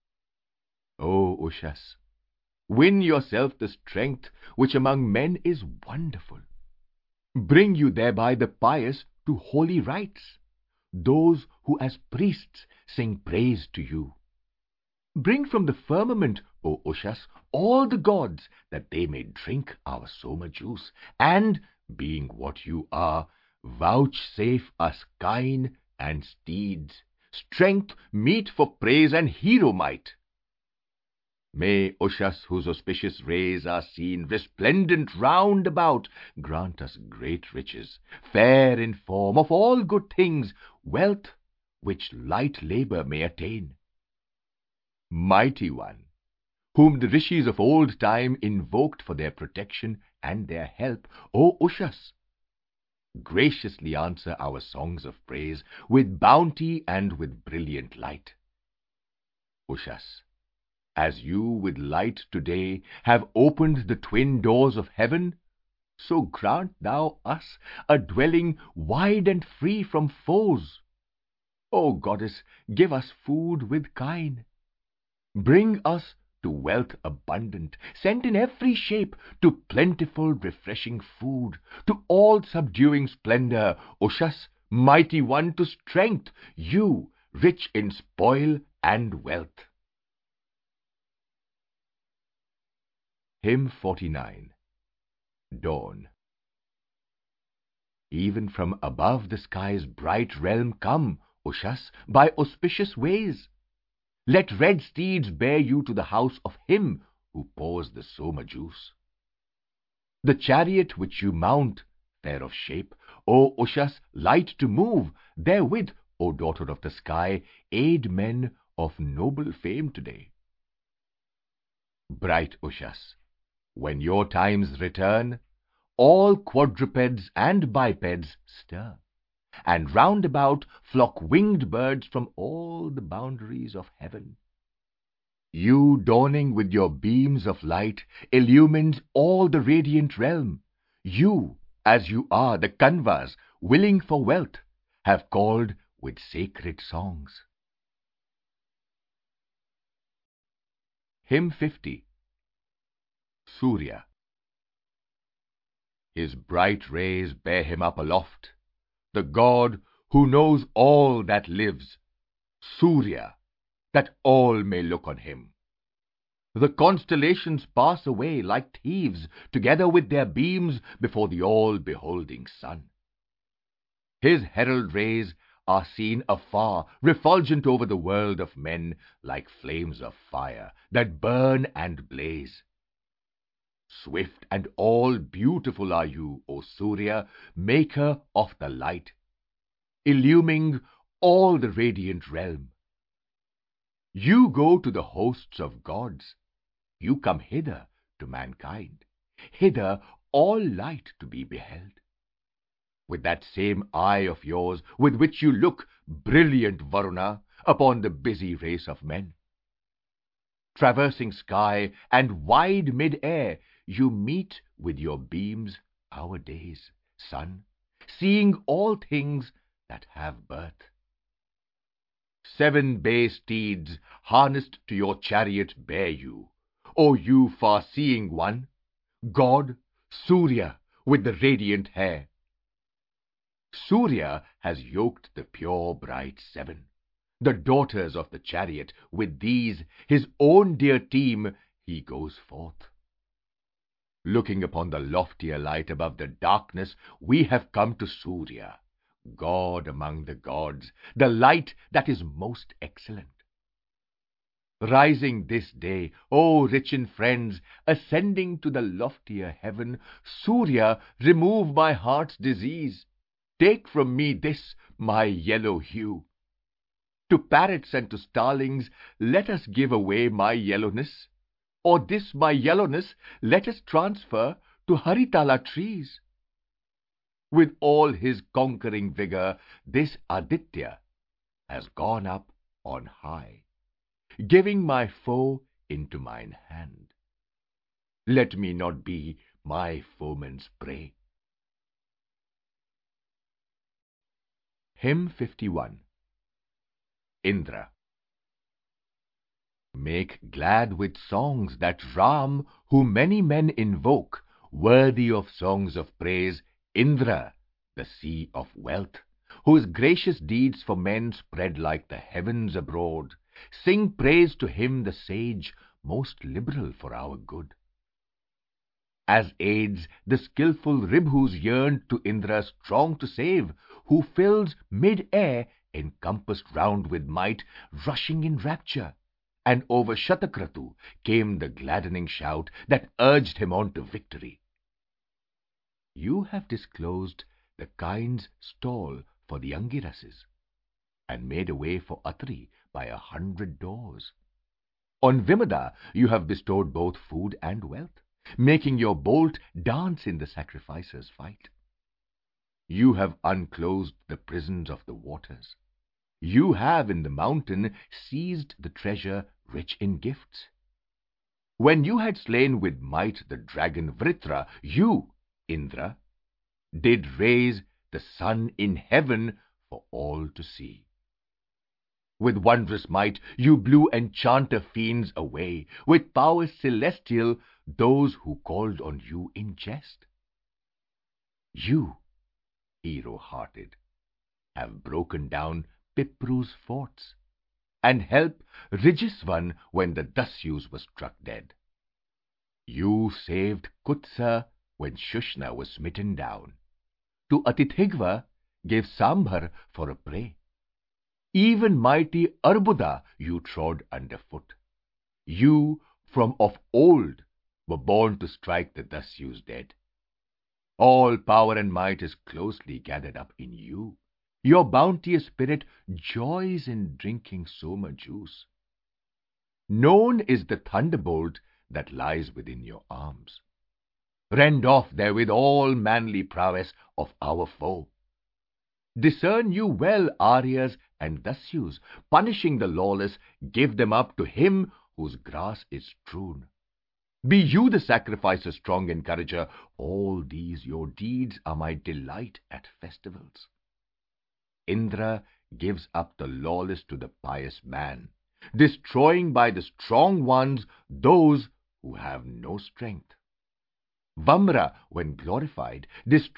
Speaker 2: O Ushas, win yourself the strength which among men is wonderful. Bring you thereby the pious to holy rites, those who as priests sing praise to you. Bring from the firmament, O Ushas, all the gods, that they may drink our Soma juice, and, being what you are, vouchsafe us kine and steeds, strength meet for praise and hero might. May Ushas, whose auspicious rays are seen resplendent round about, grant us great riches, fair in form of all good things, wealth which light labor may attain. Mighty One, whom the rishis of old time invoked for their protection and their help, O Ushas, graciously answer our songs of praise with bounty and with brilliant light. Ushas, as you with light today have opened the twin doors of heaven, so grant thou us a dwelling wide and free from foes. O goddess, give us food with kine. Bring us to wealth abundant, sent in every shape, to plentiful refreshing food, to all subduing splendor, Ushas, mighty one, to strength, you, rich in spoil and wealth. Hymn forty-nine. Dawn. Even from above the sky's bright realm come, Ushas, by auspicious ways. Let red steeds bear you to the house of him who pours the Soma juice. The chariot which you mount, fair of shape, O Ushas, light to move, therewith, O daughter of the sky, aid men of noble fame today. Bright Ushas, when your times return, all quadrupeds and bipeds stir, and round about flock winged birds from all the boundaries of heaven. You, dawning with your beams of light, illumined all the radiant realm. You, as you are the Kanvas, willing for wealth, have called with sacred songs. Hymn fifty. Surya. His bright rays bear him up aloft, the god who knows all that lives, Surya, that all may look on him. The constellations pass away like thieves, together with their beams, before the all-beholding sun. His herald rays are seen afar, refulgent over the world of men, like flames of fire that burn and blaze. Swift and all beautiful are you, O Surya, maker of the light, illuming all the radiant realm. You go to the hosts of gods, you come hither to mankind, hither all light to be beheld. With that same eye of yours with which you look, brilliant Varuna, upon the busy race of men. Traversing sky and wide mid-air, you meet with your beams our days, sun, seeing all things that have birth. Seven bay steeds harnessed to your chariot bear you, O you far-seeing one, God, Surya, with the radiant hair. Surya has yoked the pure bright seven, the daughters of the chariot. With these, his own dear team, he goes forth. Looking upon the loftier light above the darkness, we have come to Surya, God among the gods, the light that is most excellent. Rising this day, O rich in friends, ascending to the loftier heaven, Surya, remove my heart's disease. Take from me this, my yellow hue. To parrots and to starlings, let us give away my yellowness, or this my yellowness let us transfer to Haritala trees. With all his conquering vigor, this Aditya has gone up on high, giving my foe into mine hand. Let me not be my foeman's prey. Hymn fifty-one. Indra. Make glad with songs that Ram, whom many men invoke, worthy of songs of praise, Indra, the sea of wealth, whose gracious deeds for men spread like the heavens abroad. Sing praise to him, the sage, most liberal for our good. As aids the skillful Ribhus yearn to Indra strong to save, who fills mid-air, encompassed round with might, rushing in rapture, and over Shatakratu came the gladdening shout that urged him on to victory. You have disclosed the kind's stall for the Angirases, and made a way for Atri by a hundred doors. On Vimada you have bestowed both food and wealth, making your bolt dance in the sacrificers' fight. You have unclosed the prisons of the waters. You have in the mountain seized the treasure rich in gifts. When you had slain with might the dragon Vritra, you, Indra, did raise the sun in heaven for all to see. With wondrous might you blew enchanter fiends away, with powers celestial those who called on you in jest. You, hero-hearted, have broken down Pipru's forts, and helped Rijisvan when the Dasyus was struck dead. You saved Kutsa when Shushna was smitten down. To Atithigva gave Sambhar for a prey. Even mighty Arbuda you trod underfoot. You, from of old, were born to strike the Dasyus dead. All power and might is closely gathered up in you. Your bounteous spirit joys in drinking Soma juice. Known is the thunderbolt that lies within your arms. Rend off therewith all manly prowess of our foe. Discern you well Aryas and Dasyus, punishing the lawless, give them up to him whose grass is strewn. Be you the sacrificer's strong encourager. All these your deeds are my delight at festivals. Indra gives up the lawless to the pious man, destroying by the strong ones those who have no strength. Vamra, when glorified, destroys